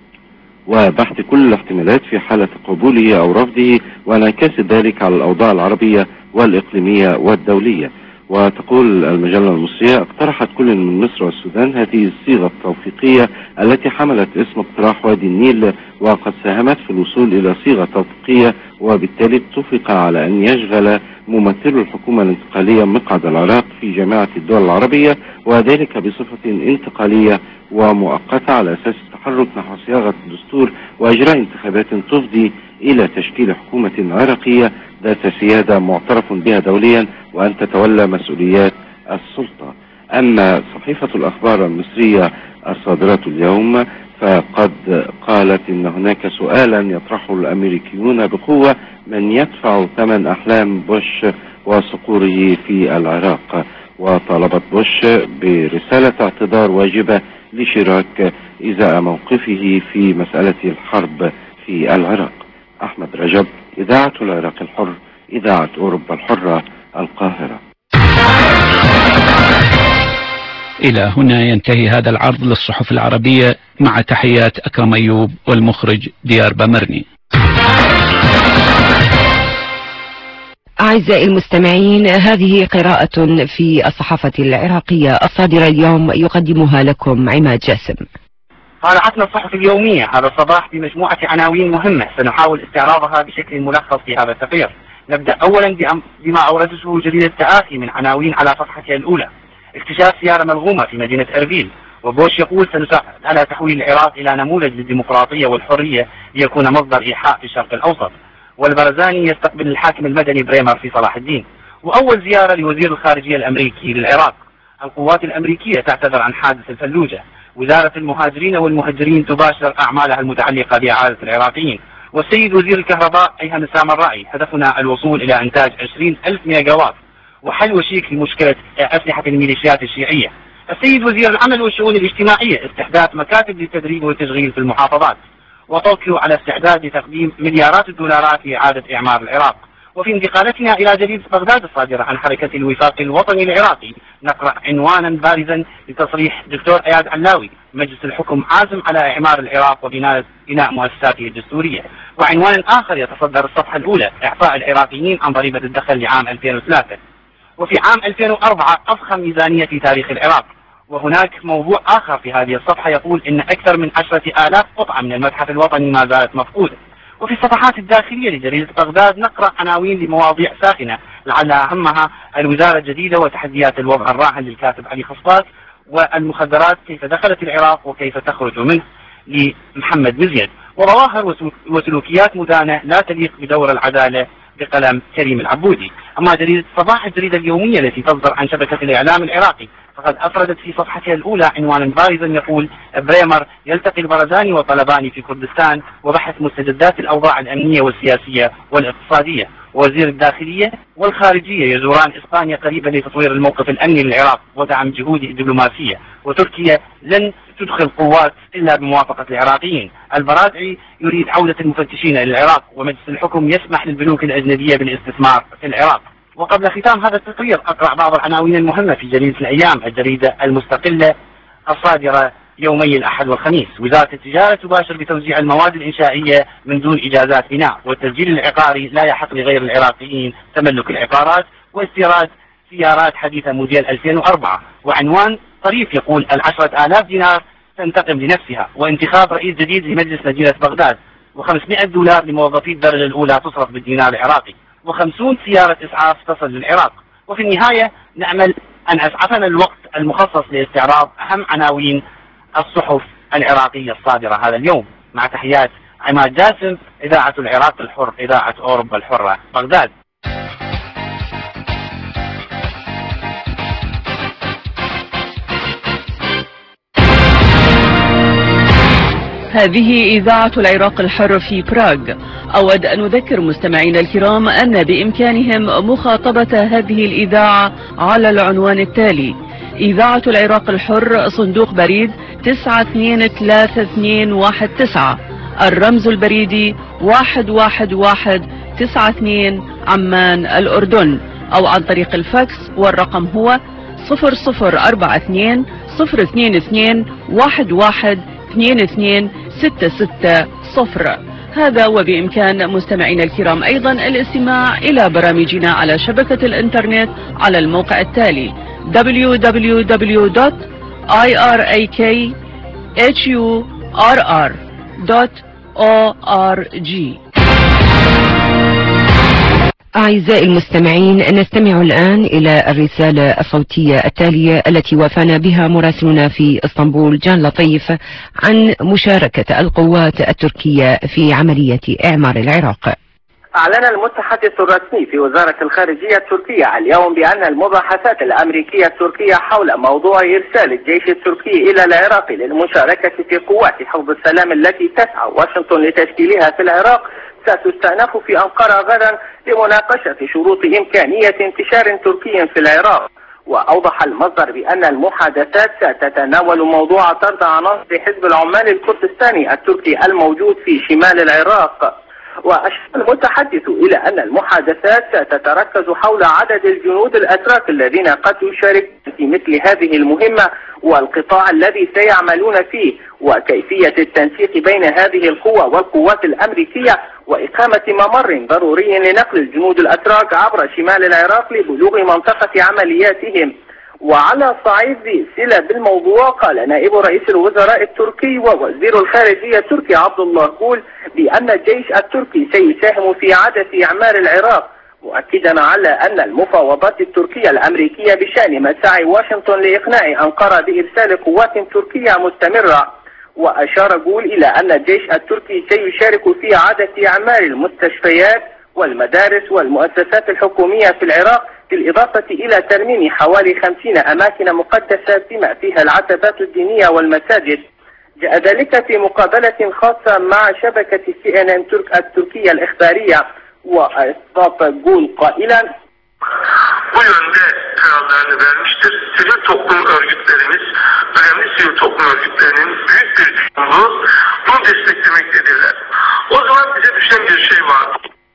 وبحث كل الاحتمالات في حالة قبوله أو رفضه وانعكاس ذلك على الأوضاع العربية والإقليمية والدولية. وتقول المجلة المصرية: اقترحت كل من مصر والسودان هذه الصيغة التوفيقية التي حملت اسم اقتراح وادي النيل، وقد ساهمت في الوصول إلى صيغة توفيقية، وبالتالي اتفق على أن يشغل ممثل الحكومة الانتقالية مقعد العراق في جامعة الدول العربية، وذلك بصفة انتقالية ومؤقتة على أساس التحرك نحو صياغة الدستور وإجراء انتخابات تفضي إلى تشكيل حكومة عراقية ذات سيادة معترف بها دوليا وأن تتولى مسؤوليات السلطة. أما صحيفة الأخبار المصرية الصادرة اليوم فقد قالت إن هناك سؤالا يطرحه الأمريكيون بقوة: من يدفع ثمن أحلام بوش وصقوره في العراق؟ وطالبت بوش برسالة اعتذار واجبة لشراك إزاء موقفه في مسألة الحرب في العراق. أحمد رجب، إذاعة العراق الحر، إذاعة أوروبا الحرة، القاهرة. إلى هنا ينتهي هذا العرض للصحف العربية، مع تحيات أكرم أيوب والمخرج ديار بامرني. أعزائي المستمعين، هذه قراءة في الصحافة العراقية الصادرة اليوم يقدمها لكم عماد جاسم. طالعتنا الصحف اليومية هذا الصباح بمجموعة عناوين مهمة سنحاول استعراضها بشكل ملخص في هذا التقرير. نبدأ أولا بما أوردته جريدة التآسي من عناوين على صفحتها الأولى: اكتشاف سيارة ملغومة في مدينة أربيل، وبوش يقول سنساعد على تحويل العراق إلى نموذج للديمقراطية والحرية ليكون مصدر إيحاء في الشرق الأوسط، والبرزاني يستقبل الحاكم المدني بريمر في صلاح الدين. وأول زيارة لوزير الخارجية الأمريكي للعراق: القوات الأمريكية تعتذر عن حادث الفلوجة، وزارة المهاجرين والمهجرين تباشر أعمالها المتعلقة بإعادة العراقيين. والسيد وزير الكهرباء أيهم السامرائي: هدفنا الوصول إلى إنتاج 20,000 ميجا وات وحل وشيك لمشكلة أسلحة الميليشيات الشيعية. السيد وزير العمل والشؤون الاجتماعية: استحداث مكاتب للتدريب والتشغيل في المحافظات. وطوكيو على استعداد لتقديم مليارات الدولارات لإعادة إعمار العراق. وفي انتقالتنا إلى جريدة بغداد الصادرة عن حركة الوفاق الوطني العراقي نقرأ عنوانا بارزا لتصريح دكتور اياد علاوي: مجلس الحكم عازم على إعمار العراق وبناء مؤسساته الدستورية. وعنوان آخر يتصدر الصفحة الأولى: إعفاء العراقيين عن ضريبة الدخل لعام 2003. وفي عام 2004 أضخم ميزانية في تاريخ العراق. وهناك موضوع آخر في هذه الصفحة يقول إن أكثر من 10,000 قطعة من المتحف الوطني ما زالت مفقودة. وفي الصفحات الداخلية لجريدة بغداد نقرأ عناوين لمواضيع ساخنة لعل أهمها الوزارة الجديدة وتحديات الوضع الراهن للكاتب علي خصباس، والمخدرات كيف دخلت العراق وكيف تخرج منه لمحمد مزيد، وظواهر وسلوكيات مدانة لا تليق بدور العدالة بقلم كريم العبودي. أما جريدة صباح الجريدة اليومية التي تصدر عن شبكة الإعلام العراقي فقد أفردت في صفحتها الأولى عنوانا بارزا يقول: بريمر يلتقي البرزاني وطلباني في كردستان وبحث مستجدات الأوضاع الأمنية والسياسية والاقتصادية. وزير الداخلية والخارجية يزوران إسبانيا قريبا لتطوير الموقف الأمني للعراق ودعم جهوده الدبلوماسية. وتركيا لن تدخل قوات إلا بموافقة العراقيين. البرادعي يريد عودة المفتشين إلى العراق، ومجلس الحكم يسمح للبنوك الأجنبية بالاستثمار في العراق. وقبل ختام هذا التقرير أقرأ بعض العناوين المهمة في جريدة الأيام الجريدة المستقلة الصادرة يومي الأحد والخميس: وزارة التجارة تباشر بتوزيع المواد الإنشائية من دون إجازات بناء، والتسجيل العقاري لا يحق لغير العراقيين تملك العقارات، واستيراد سيارات حديثة موديل 2004. وعنوان طريف يقول: 10,000 دينار تنتقم لنفسها، وانتخاب رئيس جديد لمجلس مدينة بغداد، و500 دولار لموظفي الدرجة الأولى تصرف بالدينار العراقي، و50 سيارة إسعاف تصل للعراق. وفي النهاية نأمل أن أسعفنا الوقت المخصص لاستعراض أهم عناوين الصحف العراقية الصادرة هذا اليوم. مع تحيات عماد جاسم، إذاعة العراق الحر، إذاعة أوروبا الحرة، بغداد. هذه إذاعة العراق الحر في براغ. أود أن أذكر مستمعينا الكرام أن بإمكانهم مخاطبة هذه الإذاعة على العنوان التالي: إذاعة العراق الحر، صندوق بريد 923219، الرمز البريدي 11192 عمان الأردن، أو عن طريق الفاكس، والرقم هو 0042 022 11226660. هذا وبإمكان مستمعينا الكرام أيضا الاستماع إلى برامجنا على شبكة الإنترنت على الموقع التالي: www.irakhurr.org. أعزائي المستمعين، نستمع الآن إلى الرسالة الصوتية التالية التي وافانا بها مراسلنا في اسطنبول جان لطيف عن مشاركة القوات التركية في عملية إعمار العراق. أعلن المتحدث الرسمي في وزارة الخارجية التركية اليوم بأن المباحثات الأمريكية التركية حول موضوع إرسال الجيش التركي إلى العراق للمشاركة في قوات حفظ السلام التي تسعى واشنطن لتشكيلها في العراق ستستأنف في أنقرة غدا لمناقشة شروط إمكانية انتشار تركي في العراق. وأوضح المصدر بأن المحادثات ستتناول موضوع طرد عناصر حزب العمال الكردستاني التركي الموجود في شمال العراق. وأشار المتحدث إلى أن المحادثات ستتركز حول عدد الجنود الأتراك الذين قد يشاركون في مثل هذه المهمة، والقطاع الذي سيعملون فيه، وكيفية التنسيق بين هذه القوى والقوات الأمريكية، وإقامة ممر ضروري لنقل الجنود الأتراك عبر شمال العراق لبلوغ منطقة عملياتهم. وعلى صعيد صلة بالموضوع، قال نائب رئيس الوزراء التركي ووزير الخارجية التركي عبد الله غول بأن الجيش التركي سيساهم في إعادة إعمار العراق، مؤكدا على أن المفاوضات التركية الأمريكية بشأن مساعي واشنطن لإقناع أنقرة بإرسال قوات تركية مستمرة. وأشار غول إلى أن الجيش التركي سيشارك في إعادة إعمار المستشفيات والمدارس والمؤسسات الحكومية في العراق، بالإضافة إلى ترميم حوالي 50 أماكن مقدسة بما فيها العتبات الدينية والمساجد. جاء ذلك في مقابلة خاصة مع şebeke CNN التركية الإخبارية. وأسقط غول قائلا: bu yönde kararlarını vermiştir. Sivil toplum örgütlerimiz, önemli sivil toplum örgütlerinin büyük bir çoğunluğu bunu desteklemektedirler. O zaman bize düşen bir şey var.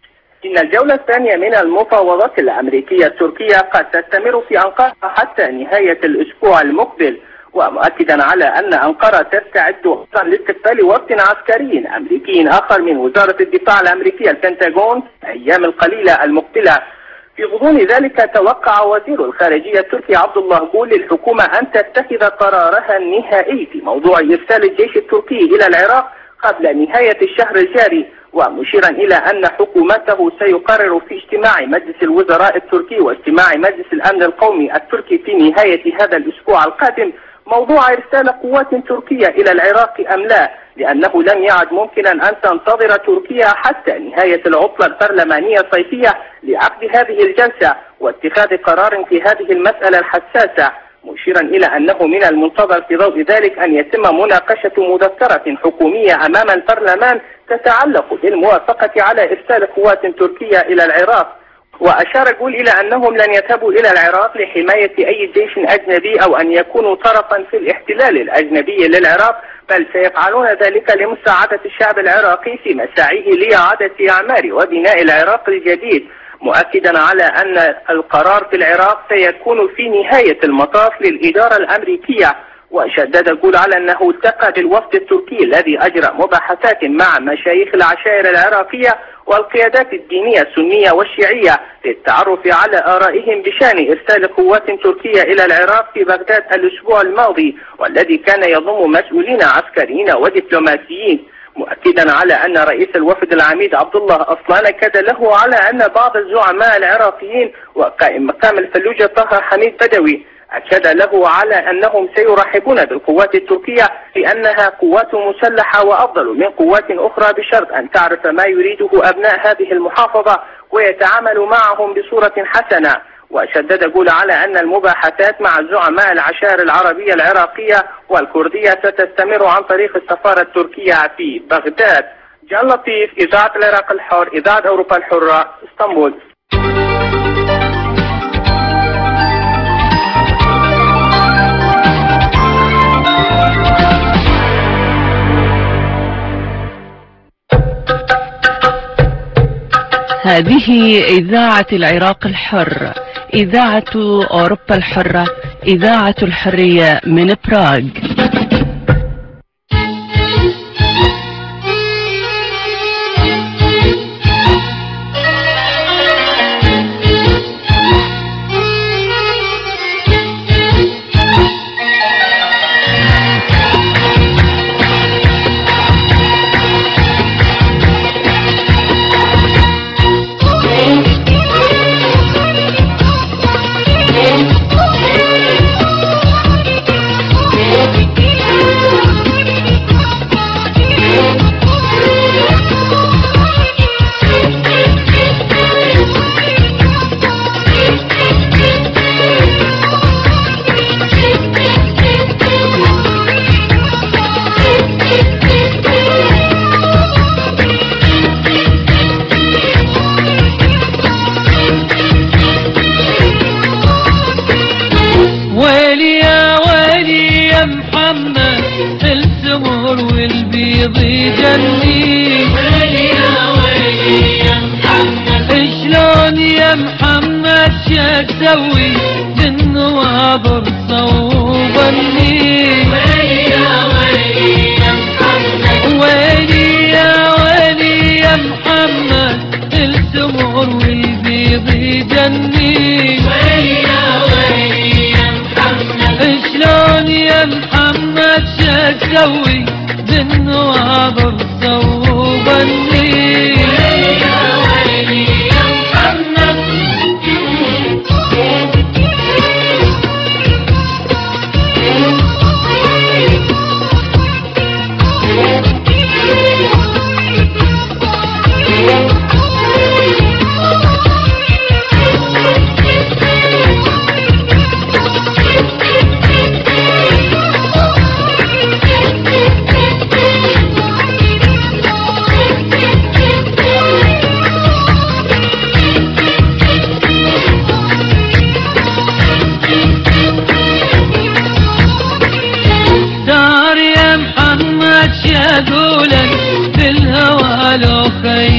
إن الجولة الثانية من المفاوضات الأمريكية التركية قد تستمر في أنقرة حتى نهاية الأسبوع المقبل، ومؤكدا على أن أنقرة تستعد لاستقبال وفد عسكري أمريكي آخر من وزارة الدفاع الأمريكية البنتاغون في الأيام القليلة المقبلة. في غضون ذلك توقع وزير الخارجية التركي عبد الله غول للحكومة أن تتخذ قرارها النهائي في موضوع إرسال الجيش التركي إلى العراق قبل نهاية الشهر الجاري، ومشيرا إلى أن حكومته سيقرر في اجتماع مجلس الوزراء التركي واجتماع مجلس الأمن القومي التركي في نهاية هذا الأسبوع القادم موضوع إرسال قوات تركية إلى العراق أم لا، لأنه لم يعد ممكنا أن تنتظر تركيا حتى نهاية العطلة البرلمانية الصيفية لعقد هذه الجلسة واتخاذ قرار في هذه المسألة الحساسة، مشيرا إلى أنه من المنتظر في ضوء ذلك أن يتم مناقشة مذكرة حكومية أمام البرلمان تتعلق بالموافقة على إرسال قوات تركية إلى العراق. وأشار غول إلى أنهم لن يذهبوا إلى العراق لحماية أي جيش أجنبي أو أن يكونوا طرفا في الاحتلال الأجنبي للعراق، بل سيفعلون ذلك لمساعدة الشعب العراقي في مساعيه لإعادة إعمار وبناء العراق الجديد، مؤكدا على أن القرار في العراق سيكون في نهاية المطاف للإدارة الأمريكية. وشدد غول على أنه التقى بالوفد التركي الذي أجرى مباحثات مع مشايخ العشائر العراقية والقيادات الدينية السنية والشيعية للتعرف على آرائهم بشأن إرسال قوات تركية إلى العراق في بغداد الأسبوع الماضي، والذي كان يضم مسؤولين عسكريين ودبلوماسيين، مؤكدا على أن رئيس الوفد العميد عبد الله أصلان أكد له على أن بعض الزعماء العراقيين وقائم مقام الفلوجة طه حميد بدوي أكد له على أنهم سيرحبون بالقوات التركية لأنها قوات مسلحة وأفضل من قوات أخرى بشرط أن تعرف ما يريده أبناء هذه المحافظة ويتعامل معهم بصورة حسنة. وشدد غول على أن المباحثات مع زعماء العشائر العربية العراقية والكردية ستستمر عن طريق السفارة التركية في بغداد. جان لطيف، إذاعة العراق الحر، إذاعة أوروبا الحرة، اسطنبول. هذه إذاعة العراق الحر، إذاعة أوروبا الحرة، إذاعة الحرية من براغ.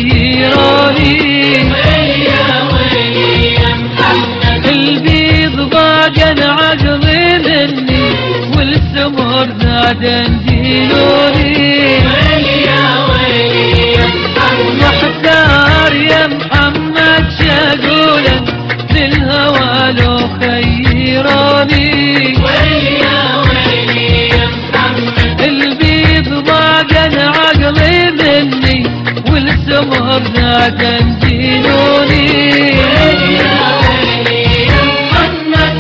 خيروني يا ويلي يا محمد البيض ضاقن عقلي مني والسمر زادن جيلوني يا ويلي يا محمد محتار يا محمد شقولا للهوى لو خيروني يا ويلي يا محمد البيض ضاقن عقلي مني والسمر زادن جيلوني يا ويلي يا محمد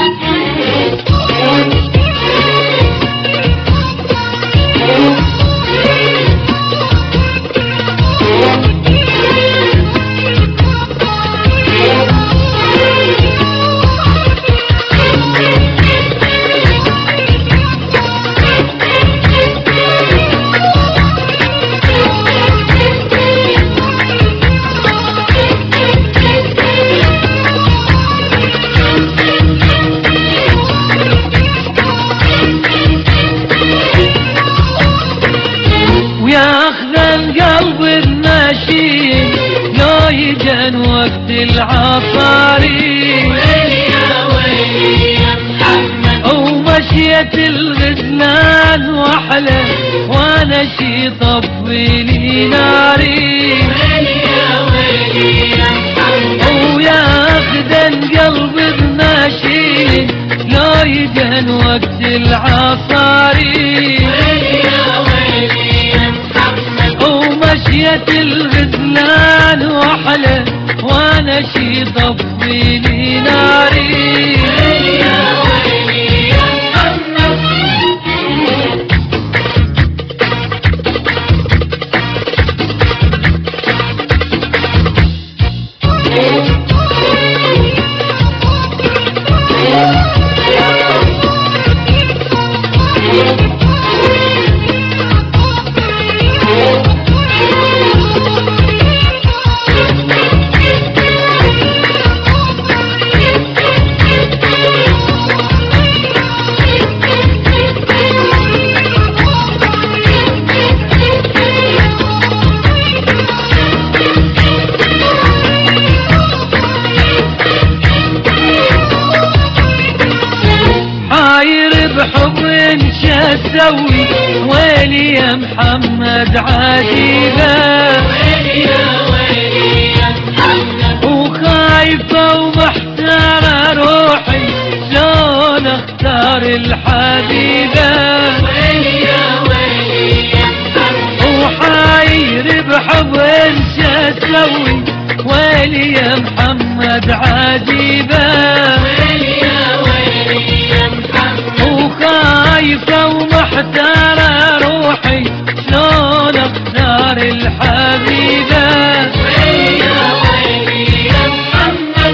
وقت العصاري يا ويلي يا محمد ومشيت الغزلان وحله وانا شي طفلي ناري يا ويلي يا محمد وياخذن قلب الناشين لو يجن وقت العصاري يا ويلي يا محمد ومشيت الغزلان وحله وانا شي طفلي ناري يا ويلي يا محمد اسوي ويلي يا محمد عجيبه ويلي يا محمد وخايفه ومحتاره روحي شلون اختار الحبيبه ويلي يا محمد وحاير بحب انش اسوي ويلي يا محمد عجيبه ويلي يا محمد وخايفه ومحتاره روحي شلون اختار الحبيبه ويلي يا محمد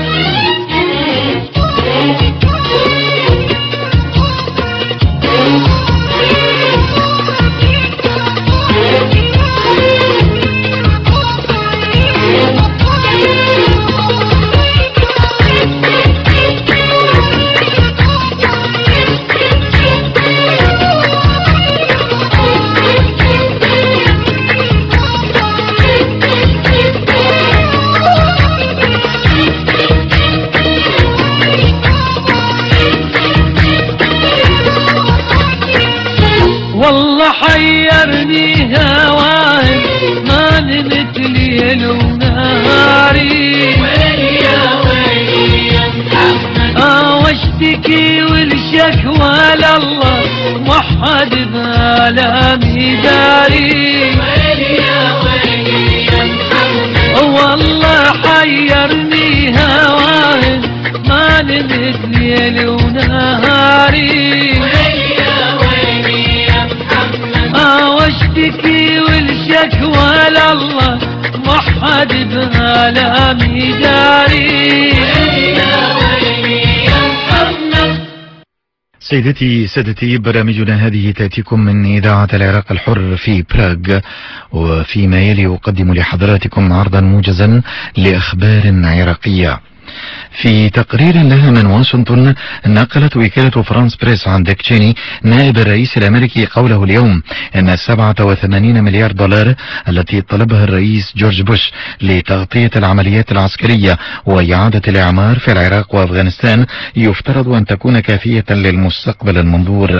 والله حيرني هواي ما نمت ليل ونهاري ويلي يا محمد واشتكي والشكوى لله موحد بآلامي داري ويلي يا محمد والله حيرني هواي ما نمت ليل ونهاري واشتكي والشكوى لله موحد بآلامي داري يا ويلي يا محمد. سيدتي سادتي، برامجنا هذه تأتيكم من إذاعة العراق الحر في براغ، وفيما يلي أقدم لحضراتكم عرضا موجزا لأخبار عراقية. في تقرير لها من واشنطن نقلت وكالة فرانس بريس عن ديك تشيني نائب الرئيس الأمريكي قوله اليوم أن 87 مليار دولار التي طلبها الرئيس جورج بوش لتغطية العمليات العسكرية وإعادة الإعمار في العراق وأفغانستان يفترض أن تكون كافية للمستقبل المنظور.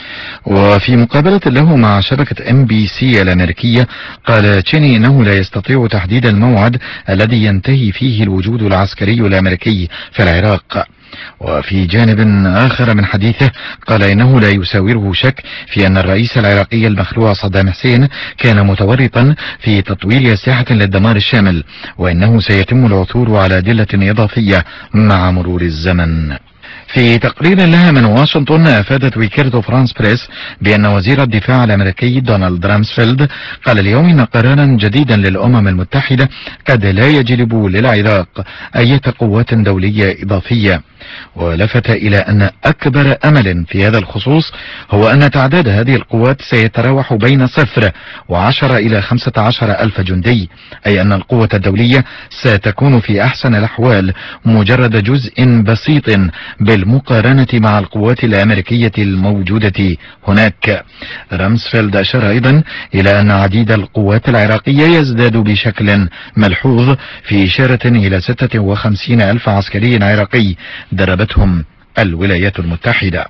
وفي مقابلة له مع شبكة NBC الأمريكية قال تشيني إنه لا يستطيع تحديد الموعد الذي ينتهي فيه الوجود العسكري الأمريكي في العراق. وفي جانب آخر من حديثه قال إنه لا يساوره شك في أن الرئيس العراقي المخلوع صدام حسين كان متورطا في تطوير أسلحة للدمار الشامل، وإنه سيتم العثور على أدلة إضافية مع مرور الزمن. في تقرير لها من واشنطن أفادت وكالة فرانس بريس بأن وزير الدفاع الأمريكي دونالد رامسفيلد قال اليوم إن قرارا جديدا للأمم المتحدة قد لا يجلب للعراق أي قوات دولية إضافية، ولفت إلى أن أكبر أمل في هذا الخصوص هو أن تعداد هذه القوات سيتراوح بين 0 و10 إلى 15 ألف جندي، أي أن القوة الدولية ستكون في أحسن الأحوال مجرد جزء بسيط بالمقارنة مع القوات الأمريكية الموجودة هناك. رامسفيلد أشار أيضا إلى أن عديد القوات العراقية يزداد بشكل ملحوظ، في إشارة إلى 56 ألف عسكري عراقي دربتهم الولايات المتحدة.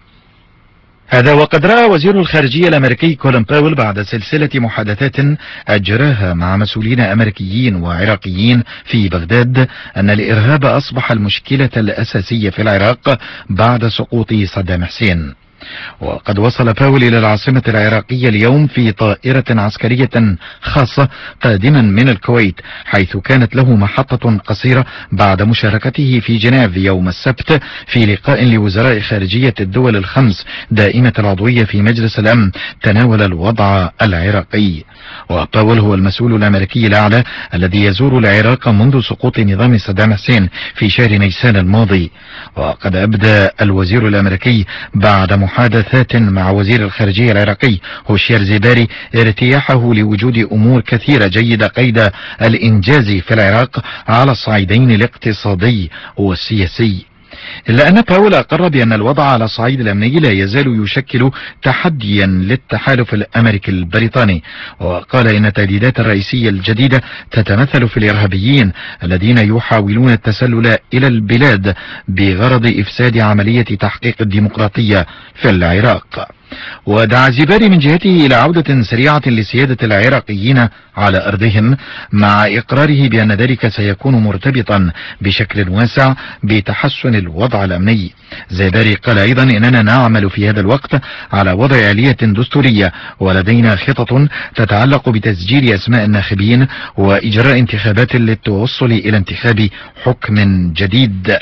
هذا وقد رأى وزير الخارجية الأمريكي كولين باول بعد سلسلة محادثات أجراها مع مسؤولين أمريكيين وعراقيين في بغداد أن الإرهاب أصبح المشكلة الأساسية في العراق بعد سقوط صدام حسين. وقد وصل باول إلى العاصمة العراقية اليوم في طائرة عسكرية خاصة قادما من الكويت، حيث كانت له محطة قصيرة بعد مشاركته في جنيف يوم السبت في لقاء لوزراء خارجية الدول الخمس دائمة العضوية في مجلس الأمن تناول الوضع العراقي. وباول هو المسؤول الأمريكي الأعلى الذي يزور العراق منذ سقوط نظام صدام حسين في شهر نيسان الماضي. وقد أبدى الوزير الأمريكي بعد محادثات مع وزير الخارجية العراقي هوشيار زيباري ارتياحه لوجود أمور كثيرة جيدة قيد الإنجاز في العراق على الصعيدين الاقتصادي والسياسي، إلا أن باول أقر بأن الوضع على الصعيد الأمني لا يزال يشكل تحديا للتحالف الأمريكي البريطاني. وقال إن التهديدات الرئيسية الجديدة تتمثل في الإرهابيين الذين يحاولون التسلل إلى البلاد بغرض إفساد عملية تحقيق الديمقراطية في العراق. ودعا زيباري من جهته إلى عودة سريعة لسيادة العراقيين على أرضهم، مع إقراره بأن ذلك سيكون مرتبطا بشكل واسع بتحسن الوضع الأمني. زيباري قال أيضا إننا نعمل في هذا الوقت على وضع آلية دستورية، ولدينا خطط تتعلق بتسجيل أسماء الناخبين وإجراء انتخابات للتوصل إلى انتخاب حكم جديد.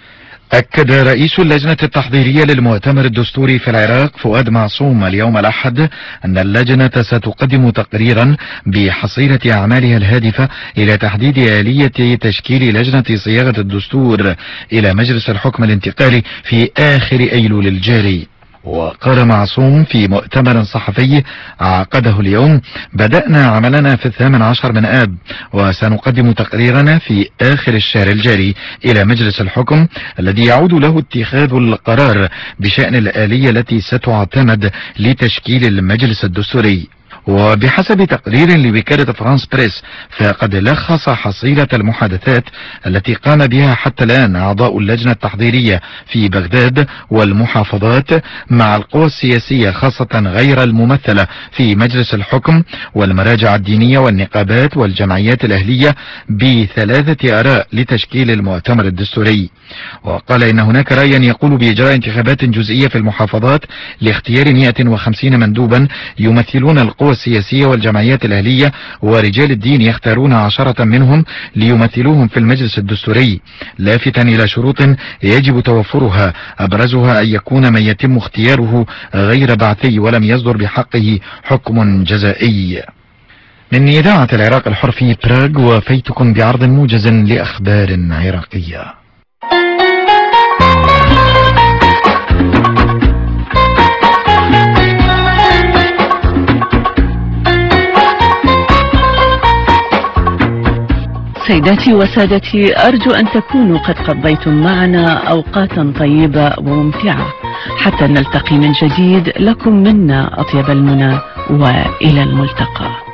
أكد رئيس اللجنة التحضيرية للمؤتمر الدستوري في العراق فؤاد معصوم اليوم الأحد أن اللجنة ستقدم تقريرا بحصيلة أعمالها الهادفة إلى تحديد آلية تشكيل لجنة صياغة الدستور إلى مجلس الحكم الانتقالي في آخر أيلول الجاري. وقال معصوم في مؤتمر صحفي عقده اليوم: بدأنا عملنا في 18 من آب، وسنقدم تقريرنا في آخر الشهر الجاري إلى مجلس الحكم الذي يعود له اتخاذ القرار بشأن الآلية التي ستعتمد لتشكيل المجلس الدستوري. وبحسب تقرير لوكالة فرانس بريس فقد لخص حصيلة المحادثات التي قام بها حتى الآن أعضاء اللجنة التحضيرية في بغداد والمحافظات مع القوى السياسية خاصة غير الممثلة في مجلس الحكم والمراجع الدينية والنقابات والجمعيات الأهلية ب3 آراء لتشكيل المؤتمر الدستوري. وقال إن هناك رأيا يقول بإجراء انتخابات جزئية في المحافظات لاختيار 150 مندوبا يمثلون القوى السياسية والجمعيات الأهلية، ورجال الدين يختارون 10 منهم ليمثلوهم في المجلس الدستوري، لافتا إلى شروط يجب توفرها، أبرزها أن يكون من يتم اختياره غير بعثي ولم يصدر بحقه حكم جزائي. من إذاعة العراق الحر في براغ، وفيتكم بعرض موجز لأخبار عراقية. سيداتي وسادتي، أرجو أن تكونوا قد قضيتم معنا أوقاتا طيبة وممتعة. حتى نلتقي من جديد، لكم منا أطيب المنى، وإلى الملتقى.